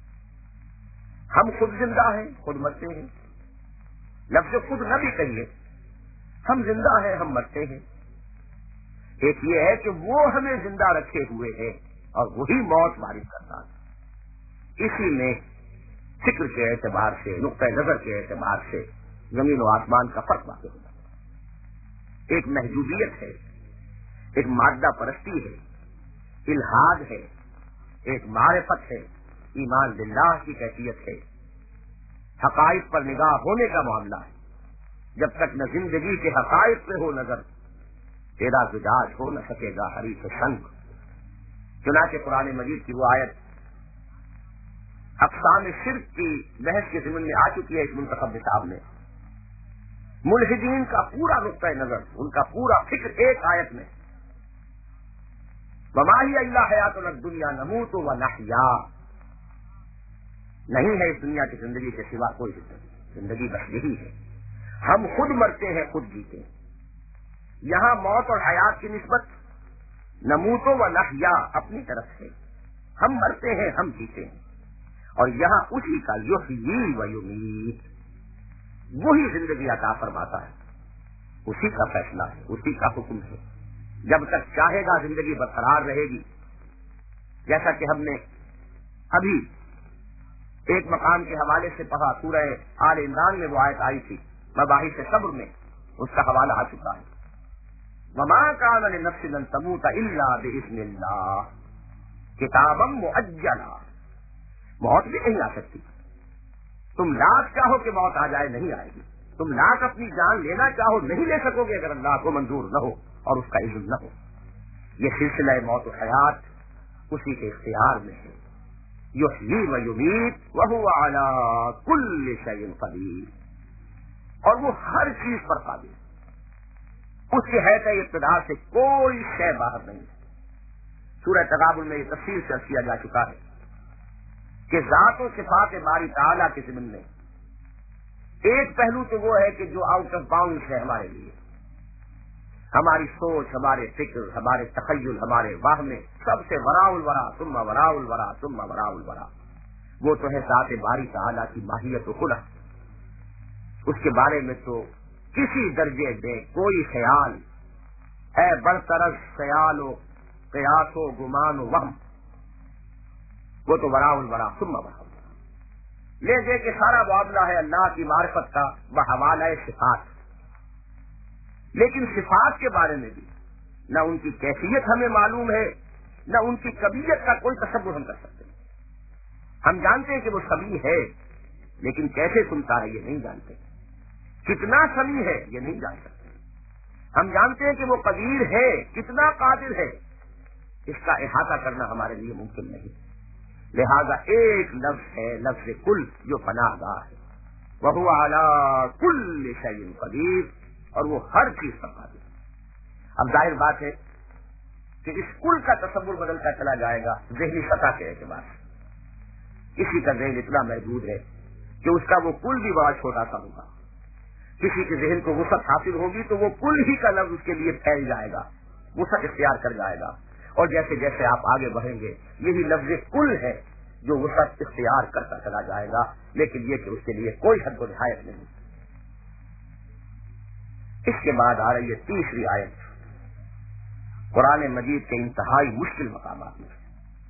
ہم خود زندہ ہیں، خود مرتے ہیں. لفظ خود نہ بھی کہیے، ہم زندہ ہیں، ہم مرتے ہیں. ایک یہ ہے کہ وہ ہمیں زندہ رکھے ہوئے ہیں اور وہی موت وارد کرتا ہے. اسی میں فکر کے اعتبار سے، نقطۂ نظر کے اعتبار سے زمین و آسمان کا فرق واقع ہوتا ہے. ایک محجوبیت ہے، ایک مادہ پرستی ہے، الحاد ہے، ایک معرفت ہے، ایمان باللہ کی کیفیت ہے، حقائق پر نگاہ ہونے کا معاملہ ہے. جب تک نہ زندگی کے حقائق پہ ہو نظر، تیرا زجاج ہو نہ سکے گا حریف سنگ. چنانچہ قرآن مجید کی وہ آیت اقسام شرک کی بحث کے ضمن میں آ چکی ہے اس منتخب نصاب میں. ملحدین کا پورا نقطۂ نظر، ان کا پورا فکر ایک آیت میں وما ہی الا حیاتنا الدنیا نموت و نحیا. نہیں ہے اس دنیا کی زندگی کے سوا کوئی زندگی. زندگی بس یہی ہے، ہم خود مرتے ہیں، خود جیتے ہیں. یہاں موت اور حیات کی نسبت نموت و نحیا اپنی طرف سے، ہم مرتے ہیں، ہم جیتے ہیں. اور یہاں اسی کا یحیی و یمیت، وہی زندگی عطا فرماتا ہے، اسی کا فیصلہ ہے، اسی کا حکم ہے. جب تک چاہے گا زندگی برقرار رہے گی. جیسا کہ ہم نے ابھی ایک مقام کے حوالے سے پڑھا، سورہ آل عمران میں وہ آیت آئی تھی مباحث صبر میں، اس کا حوالہ آ چکا ہے. وما كان لنفس ان تموت الا باذن اللہ کتابا مؤجلا. موت بھی نہیں آ سکتی. تم لاکھ چاہو کہ موت آ جائے، نہیں آئے گی. تم لاکھ اپنی جان لینا چاہو، نہیں لے سکو گے اگر اللہ کو منظور نہ ہو اور اس کا اذن نہ ہو. یہ سلسلہ موت و حیات اسی کے اختیار میں ہے. یحیی و یمیت وہو علی کل شیء قدیر. اور وہ ہر چیز پر قادر. اس کی حیثیت ابتدا سے کوئی شے باہر نہیں ہے. سورہ تغابن میں یہ تفصیل سے کیا جا چکا ہے کہ ذات و صفات باری تعالیٰ کے ضمن میں ایک پہلو تو وہ ہے کہ جو آؤٹ آف باؤنڈ ہے ہمارے لیے، ہماری سوچ، ہمارے فکر، ہمارے تخیل، ہمارے واہ میں سب سے وراء الورا ثم وراء الورا ثم وراء الورا، وہ تو ہے ذات باری تعالیٰ کی ماہیت و خلق. اس کے بارے میں تو کسی درجے میں کوئی خیال ہے برطرف خیال و قیاس و گمان و وہم، وہ تو وراء الورا ثم وراء الورا. لے دے کہ سارا معاملہ ہے اللہ کی معرفت کا بحوالہ صفات. لیکن صفات کے بارے میں بھی نہ ان کی کیفیت ہمیں معلوم ہے، نہ ان کی کبیت کا کوئی تصور ہم کر سکتے ہیں. ہم جانتے ہیں کہ وہ سمیع ہے، لیکن کیسے سنتا ہے یہ نہیں جانتے. کتنا سمیع ہے یہ نہیں جان سکتے. ہم جانتے ہیں کہ وہ قدیر ہے، کتنا قادر ہے، اس کا احاطہ کرنا ہمارے لیے ممکن نہیں. لہذا ایک لفظ ہے، لفظ کل، جو پناہ گاہ ہے. وہو علی کل شیء قدیر، اور وہ ہر چیز پر قادر. اب ظاہر بات ہے کہ اس کل کا تصور بدلتا چلا جائے گا ذہنی سطح کے اعتبار سے. کسی کا ذہن اتنا محدود ہے کہ اس کا وہ کل بھی بڑا چھوٹا سا ہوگا. کسی کے ذہن کو وسعت حاصل ہوگی تو وہ کل ہی کا لفظ اس کے لیے پھیل جائے گا، وسعت اختیار کر جائے گا. اور جیسے جیسے آپ آگے بڑھیں گے یہی لفظ کل ہے جو وسعت اختیار کرتا چلا جائے گا، لیکن یہ کہ اس کے لیے کوئی حد و نہایت نہیں. اس کے بعد آ رہی ہے تیسری آیت قرآن مجید کے انتہائی مشکل مقامات میں،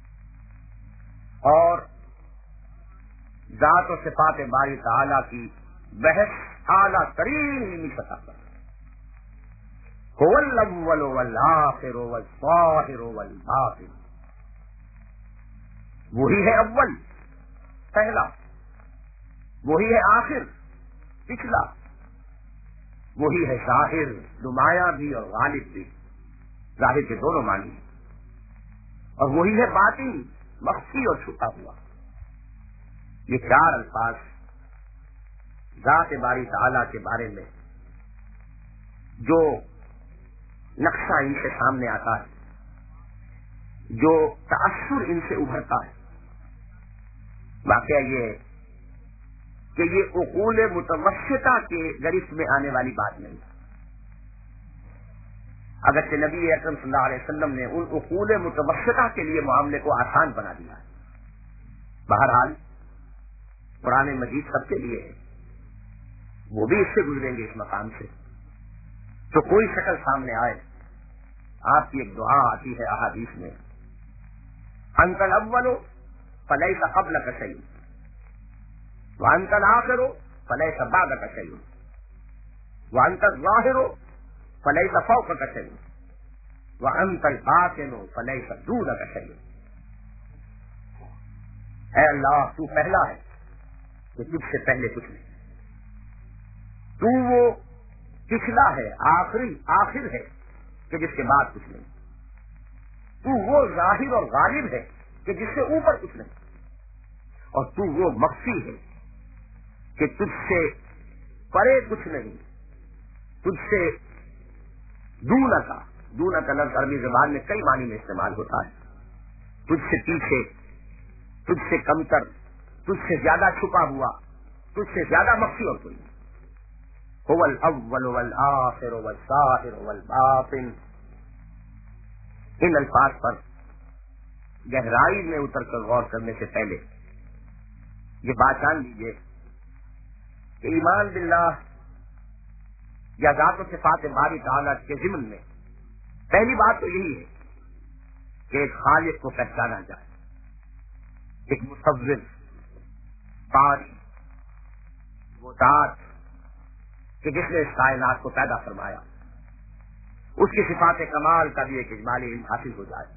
اور ذات و صفات باری تعالیٰ کی بحث اعلیٰ ترین سطح پر. هو الاول والآخر والظاہر والباطن. وہی ہے اول، پہلا، وہی ہے آخر، پچھلا، وہی ہے ظاہر، نمایاں بھی اور غالب بھی. ظاہر کے دونوں معنی ہیں. اور وہی ہے باطن، مخفی اور چھپا ہوا. یہ چار الفاظ ذات باری تعالیٰ کے بارے میں جو نقشہ ان سے سامنے آتا ہے، جو تأثر ان سے ابھرتا ہے، واقعہ یہ ہے کہ یہ عقول متوسطہ کے گرفت میں آنے والی بات نہیں. اگرچہ نبی اکرم صلی اللہ علیہ وسلم نے ان عقول متوسطہ کے لیے معاملے کو آسان بنا دیا ہے. بہرحال قرآن مجید سب کے لیے ہے، وہ بھی اس سے گزریں گے اس مقام سے. تو کوئی شکل سامنے آئے، آپ کی ایک دعا آتی ہے احادیث میں، انت الاول فلیس قبلک شیء وانت الآخر فلیس بعدک شیء وانت الظاہر فلیس فوقک شیء وانت الباطن فلیس دونک شیء. اے اللہ، تو پہلا ہے کہ تجھ سے پہلے کچھ نہیں. تو وہ پچھلا ہے، آخری آخر ہے کہ جس کے بعد کچھ نہیں. تو وہ ظاہر اور غالب ہے کہ جس سے اوپر کچھ نہیں. اور تو وہ مخفی ہے کہ تجھ سے پرے کچھ نہیں، تجھ سے دونہ کا دونہ کا لفظ عربی زبان میں کئی معنی میں استعمال ہوتا ہے. تجھ سے پیچھے، تجھ سے کمتر، تجھ سے زیادہ چھپا ہوا، تجھ سے زیادہ مخفی اور کوئی نہیں. هو الاول والآخر والظاہر والباطن. ان الفاظ پر گہرائی میں اتر کر غور کرنے سے پہلے یہ بات جان لیجیے کہ ایمان باللہ یا ذات و صفات باری تعالیٰ کے ضمن میں پہلی بات تو یہی ہے کہ ایک خالق کو پہچانا جائے، ایک مصور باری وہ ذات کہ جس نے اس کائنات کو پیدا فرمایا، اس کی صفات کمال کا بھی ایک اجمالی علم حاصل ہو جائے۔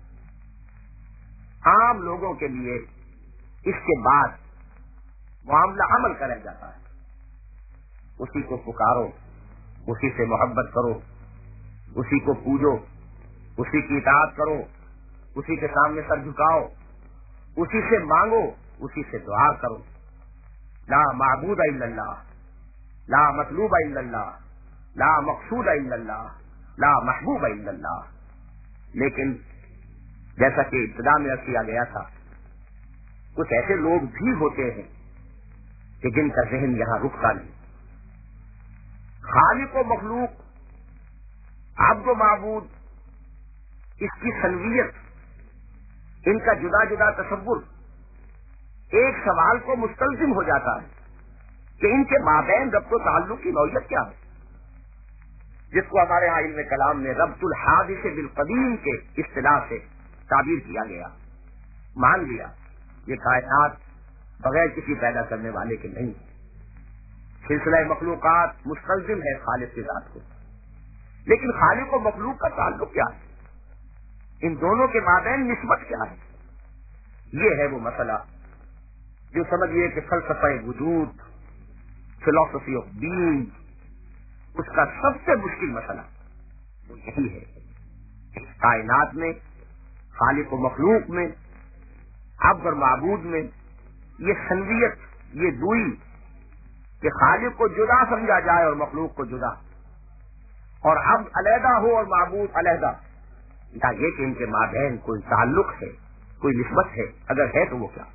عام لوگوں کے لیے اس کے بعد معاملہ عمل کا رہ جاتا ہے، اسی کو پکارو، اسی سے محبت کرو، اسی کو پوجو، اسی کی اطاعت کرو، اسی کے سامنے سر جھکاؤ، اسی سے مانگو، اسی سے دعا کرو۔ لا معبود الا اللہ، لا مطلوب الا اللہ، لا مقصود الا اللہ، لا محبوب الا اللہ۔ لیکن جیسا کہ ابتدا میں عرض کیا گیا تھا، کچھ ایسے لوگ بھی ہوتے ہیں کہ جن کا ذہن یہاں رکتا نہیں۔ خالق و مخلوق، عبد و معبود، اس کی سنویت، ان کا جدا جدا تصور ایک سوال کو مستلزم ہو جاتا ہے کہ ان کے مابین ربط و تعلق کی نوعیت کیا ہے، جس کو ہمارے یہاں علم کلام میں ربط الحادث بالقدیم کے اصطلاح سے تعبیر کیا گیا۔ مان لیا یہ کائنات بغیر کسی پیدا کرنے والے کے نہیں، سلسلہ مخلوقات مستلزم ہے خالق کی ذات کو، لیکن خالق و مخلوق کا تعلق کیا ہے، ان دونوں کے مابین نسبت کیا ہے؟ یہ ہے وہ مسئلہ جو سمجھیے کہ فلسفہ وجود، فلسفی آف بینگ، اس کا سب سے مشکل مسئلہ وہ یہی ہے۔ اس کائنات میں، خالق و مخلوق میں، عبد اور معبود میں یہ سنویت، یہ دوئی کہ خالق کو جدا سمجھا جائے اور مخلوق کو جدا، اور عبد علیحدہ ہو اور معبود علیحدہ، یا یہ کہ ان کے مابین کوئی تعلق ہے، کوئی نسبت ہے، اگر ہے تو وہ کیا؟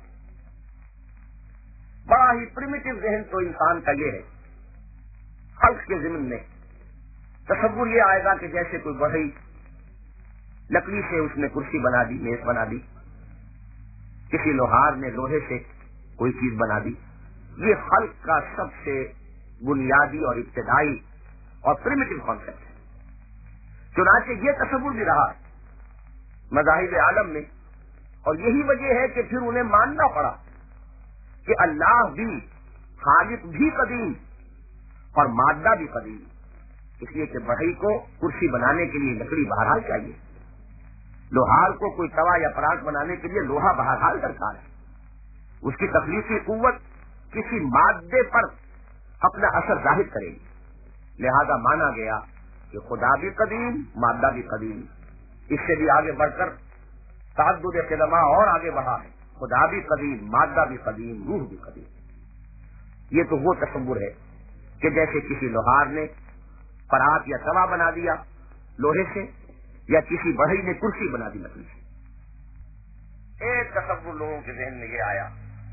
بڑا ہی پریمیٹو ذہن تو انسان کا یہ ہے، خلق کے ضمن میں تصور یہ آئے گا کہ جیسے کوئی بڑھئی لکڑی سے اس نے کرسی بنا دی، میز بنا دی، کسی لوہار نے لوہے سے کوئی چیز بنا دی۔ یہ خلق کا سب سے بنیادی اور ابتدائی اور پریمیٹو کانسیپٹ ہے۔ چنانچہ یہ تصور بھی رہا مذاہب عالم میں، اور یہی وجہ ہے کہ پھر انہیں ماننا پڑا کہ اللہ بھی، خالق بھی قدیم اور مادہ بھی قدیم، اس لیے کہ بڑھئی کو کرسی بنانے کے لیے لکڑی بہرحال چاہیے، لوہار کو کوئی توا یا پراٹ بنانے کے لیے لوہا بہرحال درکار ہے۔ اس کی تخلیقی قوت کسی مادے پر اپنا اثر ظاہر کرے گی، لہذا مانا گیا کہ خدا بھی قدیم، مادہ بھی قدیم۔ اس سے بھی آگے بڑھ کر تعدد قدمہ اور آگے بڑھا ہے، خدا بھی قدیم، مادہ بھی قدیم، روح بھی قدیم۔ یہ تو وہ تصور ہے کہ جیسے کسی لوہار نے پرات یا توا بنا دیا لوہے سے، یا کسی بڑھئی نے کرسی بنا دی لکڑی سے۔ ایک تصور لوگوں کے ذہن میں یہ آیا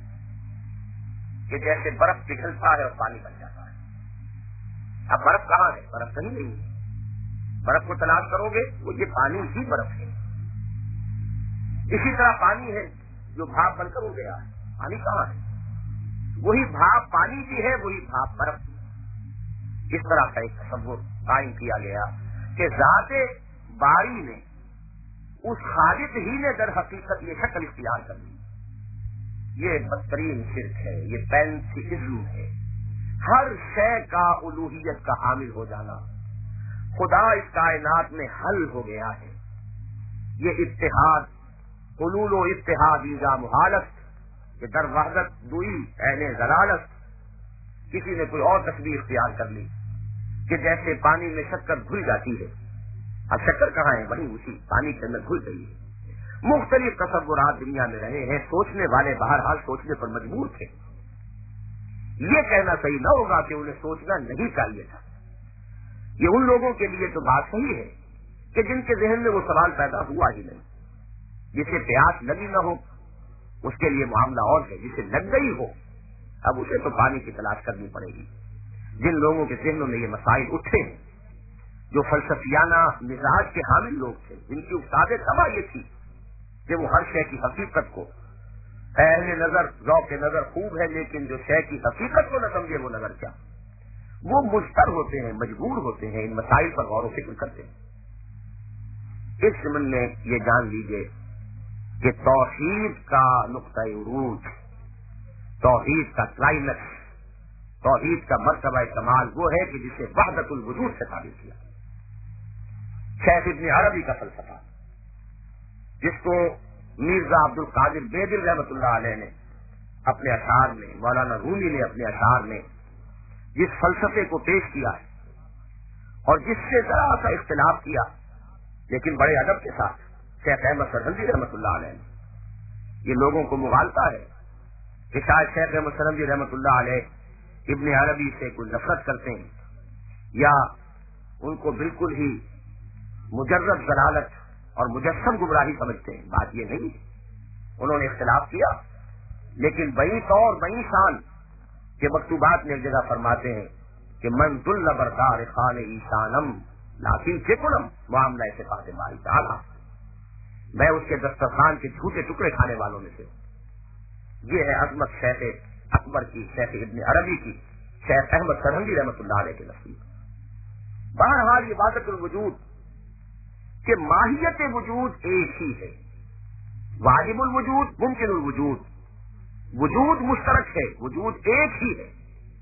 کہ جیسے برف پگھلتا ہے اور پانی بن جاتا ہے۔ اب برف کہاں ہے؟ برف کہیں نہیں ہے، برف کو تلاش کرو گے وہ یہ پانی ہی برف ہے۔ اسی طرح پانی ہے جو بھاپ بن کر ہو گیا ہے، پانی کہاں ہے؟ وہی بھاپ پانی بھی ہے، وہی بھاپ برف بھی۔ اس طرح کا ایک تصور قائم کیا گیا کہ ذات باری نے، اس خالق ہی نے در حقیقت یہ شکل اختیار کر لی۔ یہ بدترین شرک ہے، یہ پینتھیزم ہے، ہر شے کا الوہیت کا حامل ہو جانا۔ خدا اس کائنات میں حل ہو گیا ہے، یہ اتحاد، حلول و اتحاد ایزا محالت کہ در وحدت دوئی اہل ضلالت۔ کسی نے کوئی اور تصویر اختیار کر لی کہ جیسے پانی میں شکر گھل جاتی ہے، اب شکر کہاں ہے؟ وہیں اسی پانی کے اندر گھل گئی ہے۔ مختلف تصورات دنیا میں رہے ہیں، سوچنے والے بہرحال سوچنے پر مجبور تھے۔ یہ کہنا صحیح نہ ہوگا کہ انہیں سوچنا نہیں چاہیے تھا۔ یہ ان لوگوں کے لیے تو بات صحیح ہے کہ جن کے ذہن میں وہ سوال پیدا ہوا ہی نہیں۔ جسے پیاس لگی نہ ہو اس کے لیے معاملہ اور ہے، جسے لگ گئی ہو اب اسے تو پانی کی تلاش کرنی پڑے گی۔ جن لوگوں کے ذہنوں میں یہ مسائل اٹھے ہیں، جو فلسفیانہ مزاج کے حامل لوگ تھے، جن کی افتاد طبع یہ تھی کہ وہ ہر شے کی حقیقت کو، اہل نظر ذوق نظر خوب ہے لیکن جو شے کی حقیقت کو نہ سمجھے وہ نظر کیا، وہ مضطر ہوتے ہیں، مجبور ہوتے ہیں، ان مسائل پر غور و فکر کرتے ہیں۔ اس ضمن میں یہ جان لیجئے کہ توحید کا نقطۂ عروج، توحید کا کلائمیکس، توحید کا مرتبہ کمال وہ ہے کہ جسے وحدت الوجود سے تعبیر کیا شیخ ابن عربی کا فلسفہ، جس کو میرزا عبد القادر بیدل رحمۃ اللہ علیہ نے اپنے اشعار میں، مولانا رومی نے اپنے اشعار میں جس فلسفے کو پیش کیا ہے اور جس سے ذرا سا اختلاف کیا لیکن بڑے ادب کے ساتھ شیخ احمد سرہندی رحمۃ اللہ علیہ نے، یہ لوگوں کو مغالطہ ہے کہ شاید شیخ احمد سرہندی رحمۃ اللہ علیہ ابن عربی سے کوئی نفرت کرتے ہیں یا ان کو بالکل ہی مجرد ضلالت اور مجسم گمراہی سمجھتے ہیں۔ بات یہ نہیں ہے، انہوں نے اختلاف کیا لیکن بئی طور بئی شان کے مکتوبات میں ایک جگہ فرماتے ہیں کہ من دل بردار خان ایشانم لیکن چکنم معاملہ سے فاطمہ باری تعالیٰ، میں اس کے دسترخوان کے جھوٹے ٹکڑے کھانے والوں میں سے۔ یہ ہے عظمت شیخ اکبر کی، شیخ ابن عربی کی، شیخ احمد سرہندی رحمۃ اللہ علیہ کے نصیب۔ بہرحال یہ وحدت الوجود کہ ماہیت وجود ایک ہی ہے، واجب الوجود، ممکن الوجود، وجود مشترک ہے، وجود ایک ہی ہے۔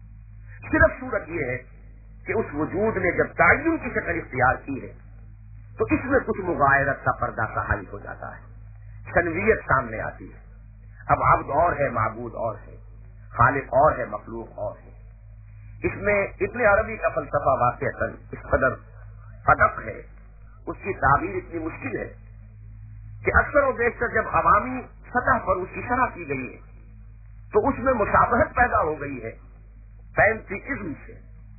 صرف صورت یہ ہے کہ اس وجود نے جب تعین کی شکل اختیار کی ہے تو اس میں کچھ مغایرت کا پردہ صحیح ہو جاتا ہے، سنویت سامنے آتی ہے۔ اب عبد اور ہے، معبود اور ہے، خالق اور ہے، مخلوق اور ہے۔ اس میں ابن عربی کا فلسفہ واقعہ اس قدر ادق ہے، اس کی تعبیر اتنی مشکل ہے کہ اکثر و بیشتر جب عوامی سطح پر اس کی شرح کی گئی ہے تو اس میں مشابہت پیدا ہو گئی ہے پینتھیزم سے،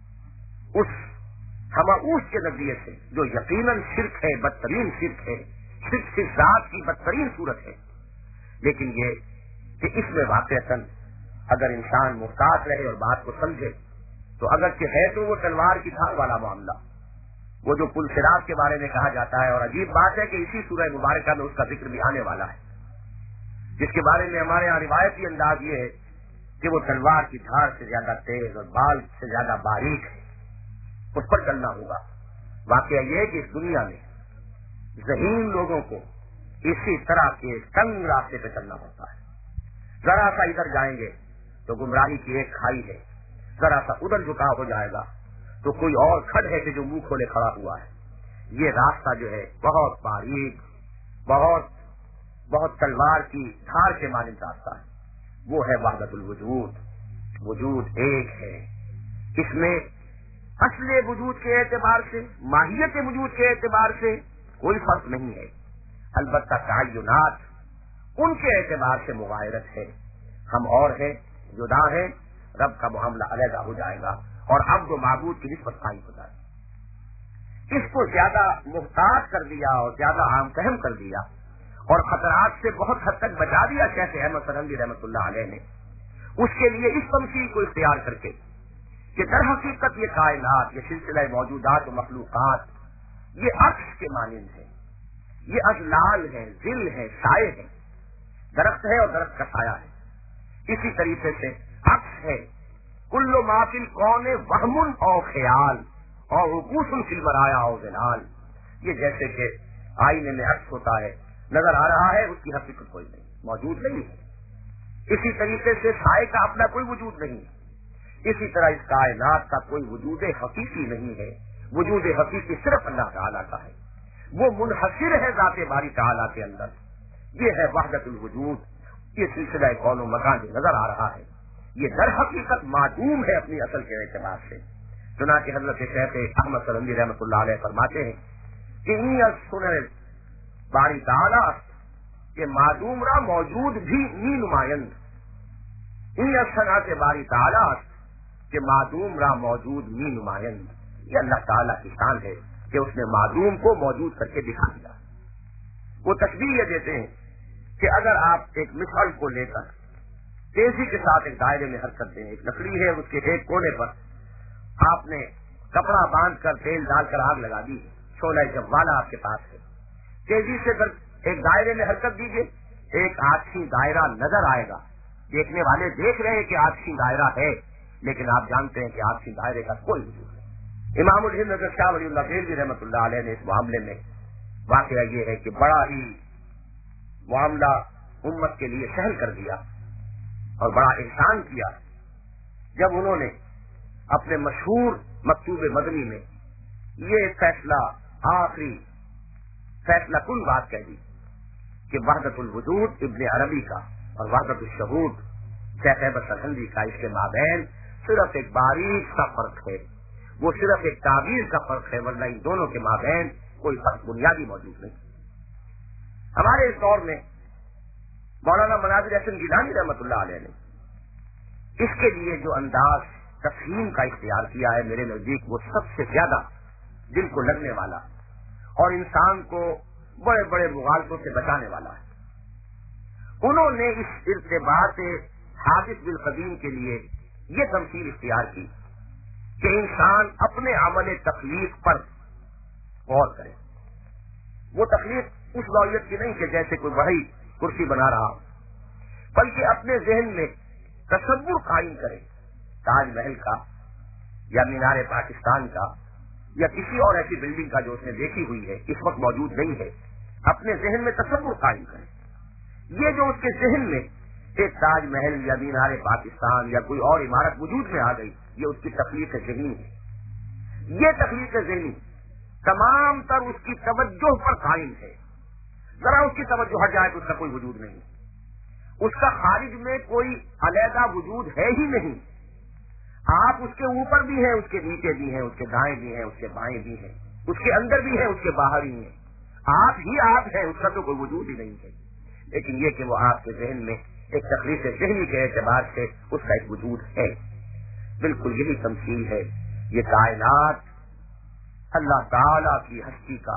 اس ہماؤس کے نظریے سے جو یقیناً شرک ہے، بدترین شرک ہے، شرک کی ذات کی بدترین صورت ہے۔ لیکن یہ کہ اس میں واقعتاً اگر انسان محتاط رہے اور بات کو سمجھے تو اگرچہ ہے تو وہ تلوار کی دھار والا معاملہ، وہ جو پل صراط کے بارے میں کہا جاتا ہے، اور عجیب بات ہے کہ اسی سورہ مبارکہ میں اس کا ذکر بھی آنے والا ہے، جس کے بارے میں ہمارے یہاں روایتی انداز یہ ہے کہ وہ تلوار کی دھار سے زیادہ تیز اور بال سے زیادہ باریک ہے، اس پر چلنا ہوگا۔ واقعہ یہ ہے کہ اس دنیا میں ذہین لوگوں کو اسی طرح کے تنگ راستے پہ چلنا ہوتا ہے، ذرا سا ادھر جائیں گے تو گمراہی کی ایک کھائی ہے، ذرا سا ادھر جھکاؤ ہو جائے گا تو کوئی اور کھڈ ہے کہ جو منہ کھولے کھڑا ہوا ہے۔ یہ راستہ جو ہے بہت باریک، بہت بہت تلوار کی دھار کے مانند راستہ ہے، وہ ہے وحدت الوجود۔ وجود ایک ہے، اس میں اصل وجود کے اعتبار سے، ماہیت وجود کے اعتبار سے کوئی فرق نہیں ہے، البتہ تعینات ان کے اعتبار سے مغایرت ہے۔ ہم اور ہیں، جدا ہیں، رب کا معاملہ علیحدہ ہو جائے گا اور عبد و معبود کی نسبت قائم ہو جائے گی۔ اس کو زیادہ محتاط کر دیا اور زیادہ عام فہم کر دیا اور خطرات سے بہت حد تک بچا دیا شیخ احمد سرہندی رحمۃ اللہ علیہ نے، اس کے لیے اس تمثیل کو اختیار کر کے کہ در حقیقت یہ کائنات، یہ سلسلہ موجودات و مخلوقات یہ عکس کے مانند ہے، یہ اضلال ہے، ظل ہے، سائے ہے، درخت ہے اور درخت کا سایہ ہے۔ اسی طریقے سے عکس ہے، کل ما فی الکون وہم او خیال اور رقوص فی المرایا او ظلال، یہ جیسے کہ آئینے میں عکس ہوتا ہے، نظر آ رہا ہے، اس کی حقیقت کوئی نہیں، موجود نہیں ہے۔ اسی طریقے سے سائے کا اپنا کوئی وجود نہیں ہے، اسی طرح اس کائنات کا کوئی وجود حقیقی نہیں ہے، وجود حقیقی صرف اللہ تعالیٰ کا ہے، وہ منحصر ہے ذات باری تعالیٰ کے اندر۔ یہ ہے وحدت الوجود، یہ سلسلہ کون و مکان جو نظر آ رہا ہے یہ در حقیقت معدوم ہے اپنی اصل کے اعتبار سے۔ چنانچہ حضرت شیخ احمد سرہندی رحمۃ اللہ علیہ فرماتے ہیں کہ سنر باری تعالیٰ کہ معدوم را موجود بھی نی نمائند، ان صنعت باری تعالیٰ کہ معدوم را موجود نی نمائند، یہ اللہ تعالیٰ کی شان ہے کہ اس نے معدوم کو موجود کر کے دکھا دیا۔ وہ تشبیہ یہ دیتے ہیں کہ اگر آپ ایک مثال کو لے کر تیزی کے ساتھ ایک دائرے میں حرکت دیں، ایک لکڑی ہے، اس کے ایک کونے پر آپ نے کپڑا باندھ کر تیل ڈال کر آگ لگا دی، شعلہ جوالا آپ کے پاس ہے، تیزی سے ایک دائرے میں حرکت دیجیے، ایک آتشی دائرہ نظر آئے گا، دیکھنے والے دیکھ رہے ہیں کہ آتشی دائرہ ہے، لیکن آپ جانتے ہیں کہ آپ کی دائرے کا کوئی وجود نہیں۔ امام الہند حضرت شاہ ولی اللہ دہلوی رحمۃ اللہ علیہ نے اس معاملے میں واقعہ یہ ہے کہ بڑا ہی معاملہ امت کے لیے سہل کر دیا اور بڑا احسان کیا جب انہوں نے اپنے مشہور مکتوب مدنی میں یہ فیصلہ آخری فیصلہ کن بات کہہ دی کہ وحدت الوجود ابن عربی کا اور وحدت الشہود شیخ احمد سرہندی کا اس کے مابین صرف ایک باریک سا فرق ہے، وہ صرف ایک تعبیر کا فرق ہے، ورنہ ان دونوں کے مابین کوئی فرق بنیادی موجود نہیں۔ ہمارے اس دور میں مولانا مناظر احسن گیلانی رحمۃ اللہ علیہ نے اس کے لیے جو انداز تفہیم کا اختیار کیا ہے، میرے نزدیک وہ سب سے زیادہ دل کو لگنے والا اور انسان کو بڑے بڑے مغالطوں سے بچانے والا ہے۔ انہوں نے اس ارتباط حادث بالقدیم کے لیے یہ تمثیل اختیار کی کہ انسان اپنے عمل تخلیق پر غور کرے۔ وہ تخلیق اس نوعیت کی نہیں کہ جیسے کوئی بڑی کرسی بنا رہا ہو، بلکہ اپنے ذہن میں تصور قائم کرے تاج محل کا یا مینار پاکستان کا یا کسی اور ایسی بلڈنگ کا جو اس نے دیکھی ہوئی ہے، اس وقت موجود نہیں ہے، اپنے ذہن میں تصور قائم کرے۔ یہ جو اس کے ذہن میں ایک تاج محل یا مینار پاکستان یا کوئی اور عمارت وجود میں آ گئی، یہ اس کی تخلیق ذہنی ہے۔ یہ تخلیق ذہنی تمام تر اس کی توجہ پر قائم ہے۔ ذرا اس کی توجہ ہٹ جائے تو اس کا کوئی وجود نہیں، اس کا خارج میں کوئی علیحدہ وجود ہے ہی نہیں۔ آپ اس کے اوپر بھی ہیں، اس کے نیچے بھی ہیں، اس کے دائیں بھی ہیں، اس کے بائیں بھی ہیں، اس کے اندر بھی ہیں، اس کے باہر ہی ہیں، آپ ہی آپ ہیں، اس کا تو کوئی وجود ہی نہیں ہے۔ لیکن یہ کہ وہ آپ کے ذہن میں ایک تخلیق ذہنی کے اعتبار سے اس کا ایک وجود ہے۔ بالکل یہی تمثیل ہے یہ کائنات اللہ تعالی کی ہستی کا۔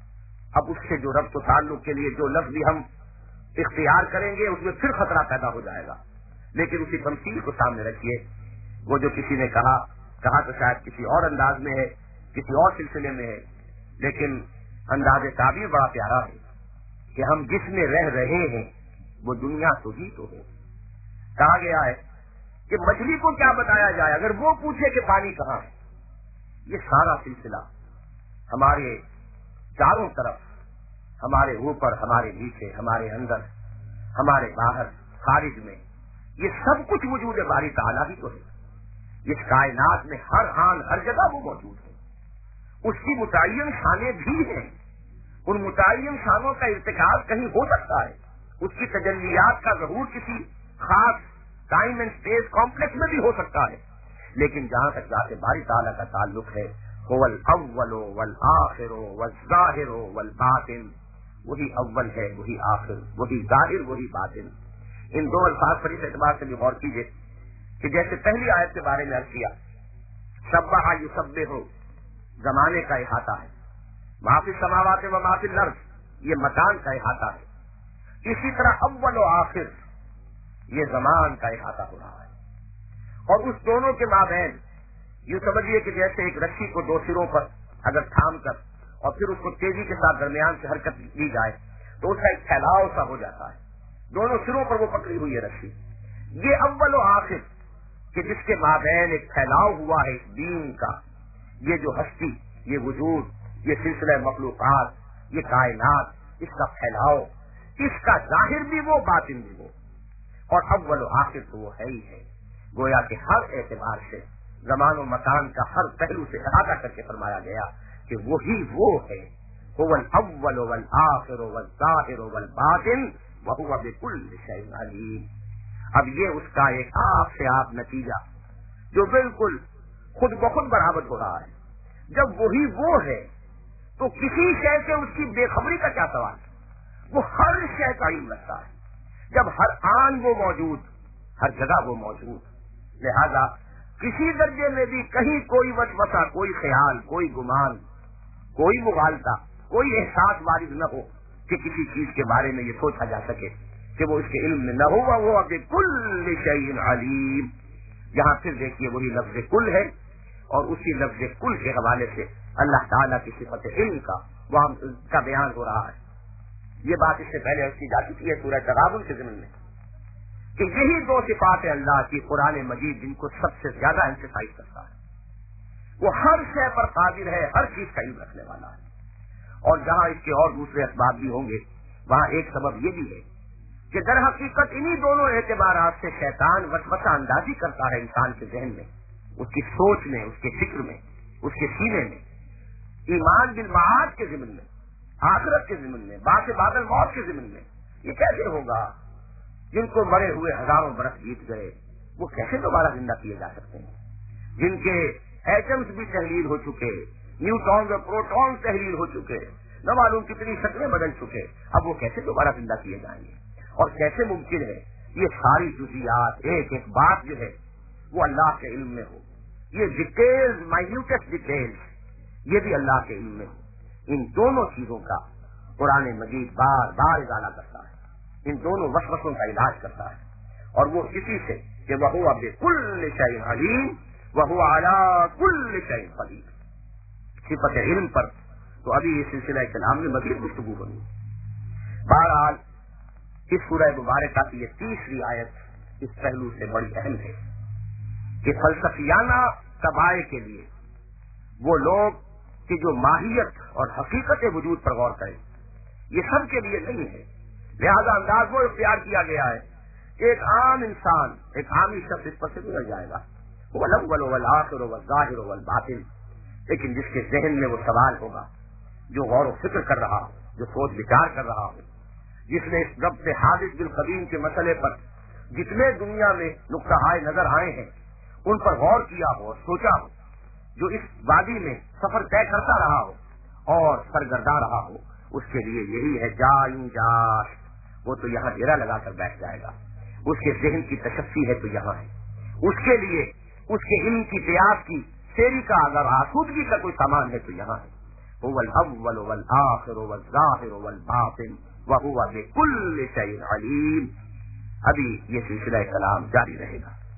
اب اس سے جو ربط و تعلق کے لیے جو لفظ بھی ہم اختیار کریں گے اس میں پھر خطرہ پیدا ہو جائے گا، لیکن اسی تمثیل کو سامنے رکھیے۔ وہ جو کسی نے کہا کہا تو شاید کسی اور انداز میں ہے، کسی اور سلسلے میں ہے، لیکن انداز تعبیر بڑا پیارا ہے کہ ہم جس میں رہ رہے ہیں وہ دنیا تو ہی تو ہے۔ کہا گیا ہے کہ مچھلی کو کیا بتایا جائے اگر وہ پوچھے کہ پانی کہاں ہے۔ یہ سارا سلسلہ ہمارے چاروں طرف، ہمارے اوپر، ہمارے نیچے، ہمارے اندر، ہمارے باہر، خارج میں، یہ سب کچھ وجود باری تعالیٰ ہی تو ہے۔ اس کائنات میں ہر آن ہر جگہ وہ موجود ہے، اس کی متعین شانیں بھی ہیں، ان متعین شانوں کا ارتکاب کہیں ہو سکتا ہے، اس کی تجلیات کا ظہور کسی خاص ٹائم اینڈ اسپیس کمپلیکس میں بھی ہو سکتا ہے، لیکن جہاں تک ذات باری تعالیٰ کا تعلق ہے هو الاول والآخر والظاہر والباطن، وہی اول ہے، وہی آخر، وہی ظاہر، وہی باطن۔ ان دو الفاظ پر اس اعتبار سے بھی غور کیجیے کہ جیسے پہلی آیت کے بارے میں عرض کیا سبح یسبح زمانے کا احاطہ ہے، ما فی السماوات و ما فی الارض یہ مکان کا احاطہ ہے، اسی طرح اول و آخر یہ زمان کا احاطہ ہو رہا ہے، اور اس دونوں کے مابین یوں سمجھیے کہ جیسے ایک رسی کو دو سروں پر اگر تھام کر اور پھر اس کو تیزی کے ساتھ درمیان سے حرکت دی جائے تو اس کا ایک پھیلاؤ سا ہو جاتا ہے، دونوں سروں پر وہ پکڑی ہوئی ہے رسی۔ یہ اول و آخر کہ جس کے مابین ایک پھیلاؤ ہوا ہے اس دین کا، یہ جو ہستی، یہ وجود، یہ سلسلہ مخلوقات، یہ کائنات، اس کا پھیلاؤ، اس کا ظاہر بھی وہ، باطن بھی وہ، اور اول و آخر تو وہ ہے ہی ہے۔ گویا کہ ہر اعتبار سے زمان و مکان کا ہر پہلو سے احاطہ کر کے فرمایا گیا کہ وہی وہ ہے، هو الاول والآخر والظاہر والباطن وهو بكل شيء علیم۔ اب یہ اس کا ایک آپ سے آپ نتیجہ جو بالکل خود بخود برآمد ہو رہا ہے۔ جب وہی وہ ہے تو کسی شے سے اس کی بے خبری کا کیا سوال ہے، وہ ہر شے کا علم رکھتا ہے۔ جب ہر آن وہ موجود، ہر جگہ وہ موجود، لہذا کسی درجے میں بھی کہیں کوئی وسوسہ، کوئی خیال، کوئی گمان، کوئی مغالطہ، کوئی احساس وارد نہ ہو کہ کسی چیز کے بارے میں یہ سوچا جا سکے کہ وہ اس کے علم میں نہ ہوا، وہ بکل شیء علیم۔ یہاں پھر دیکھیے وہی لفظ کل ہے، اور اسی لفظ کل کے حوالے سے اللہ تعالیٰ کی صفت علم کا وہاں کا بیان ہو رہا ہے۔ یہ بات اس سے پہلے اس کی جا چکی ہے سورہ تغابن کے ضمن میں، کہ یہی دو صفات ہیں اللہ کی قرآن مجید جن کو سب سے زیادہ امفسائز کرتا ہے. وہ ہر شے پر قادر ہے، ہر چیز کا علم رکھنے والا ہے. اور جہاں اس کے اور دوسرے اسباب بھی ہوں گے وہاں ایک سبب یہ بھی ہے کہ در حقیقت انہی دونوں اعتبارات سے شیطان وسوسہ اندازی کرتا ہے انسان کے ذہن میں، اس کی سوچ میں، اس کے فکر میں، اس کے سینے میں. ایمان بالمعاد کے ضمن میں، آخرت کے ضمن میں، باس بعد الموت کے ضمن میں یہ کیسے ہوگا؟ جن کو مرے ہوئے ہزاروں برس بیت گئے وہ کیسے دوبارہ زندہ کیے جا سکتے ہیں؟ جن کے ایٹمز بھی تحلیل ہو چکے، نیوٹرونز اور پروٹونز تحلیل ہو چکے، نہ معلوم کتنی شکلیں بدل چکے، اب وہ کیسے دوبارہ زندہ کیے جائیں گے؟ اور کیسے ممکن ہے یہ ساری جزیات ایک ایک بات جو ہے وہ اللہ کے علم میں ہو؟ یہ ڈیٹیلز، مائنیوٹسٹ ڈیٹیلز یہ بھی اللہ کے علم میں ہو. ان دونوں چیزوں کا قرآن مجید بار بار ازالہ کرتا ہے، ان دونوں وسوسوں کا علاج کرتا ہے. اور وہ اسی سے کہ وَهُوَ بِكُلِّ شَيْءٍ عَلِيمٌ وَهُوَ عَلَى كُلِّ شَيْءٍ قَدِيرٌ. صفت علم پر تو ابھی یہ سلسلہ کلام میں مزید گفتگو بنی. بہرحال اس سورہ مبارکہ کی یہ تیسری آیت اس پہلو سے بڑی اہم ہے کہ فلسفیانہ طبائع کے لیے وہ لوگ کہ جو ماہیت اور حقیقت وجود پر غور کریں یہ سب کے لیے نہیں ہے. لہذا انداز وہ اختیار کیا گیا ہے کہ ایک عام انسان، ایک عامی شخص اس پر سے گزر جائے گا، وہ الاول والآخر والظاہر والباطن، لیکن جس کے ذہن میں وہ سوال ہوگا، جو غور و فکر کر رہا ہو، جو سوچ وچار کر رہا ہو، جس نے اس رب سے حادث بالقدیم کے مسئلے پر جتنے دنیا میں نقطہ ہائے نظر آئے ہیں ان پر غور کیا ہو اور سوچا ہو، جو اس وادی میں سفر طے کرتا رہا ہو اور سرگرداں رہا ہو، اس کے لیے یہی ہے جا یوں جاش. وہ تو یہاں ڈیرا لگا کر بیٹھ جائے گا. اس کے ذہن کی تشفی ہے تو یہاں ہے. اس کے لیے اس کے علم کی قیاس کی سیری کا اگر آسودگی کا کوئی سامان ہے تو یہاں ہے. هو الاول والآخر والظاہر والباطن وهو بكل شيء علیم. ابھی یہ سلسلہ کلام جاری رہے گا.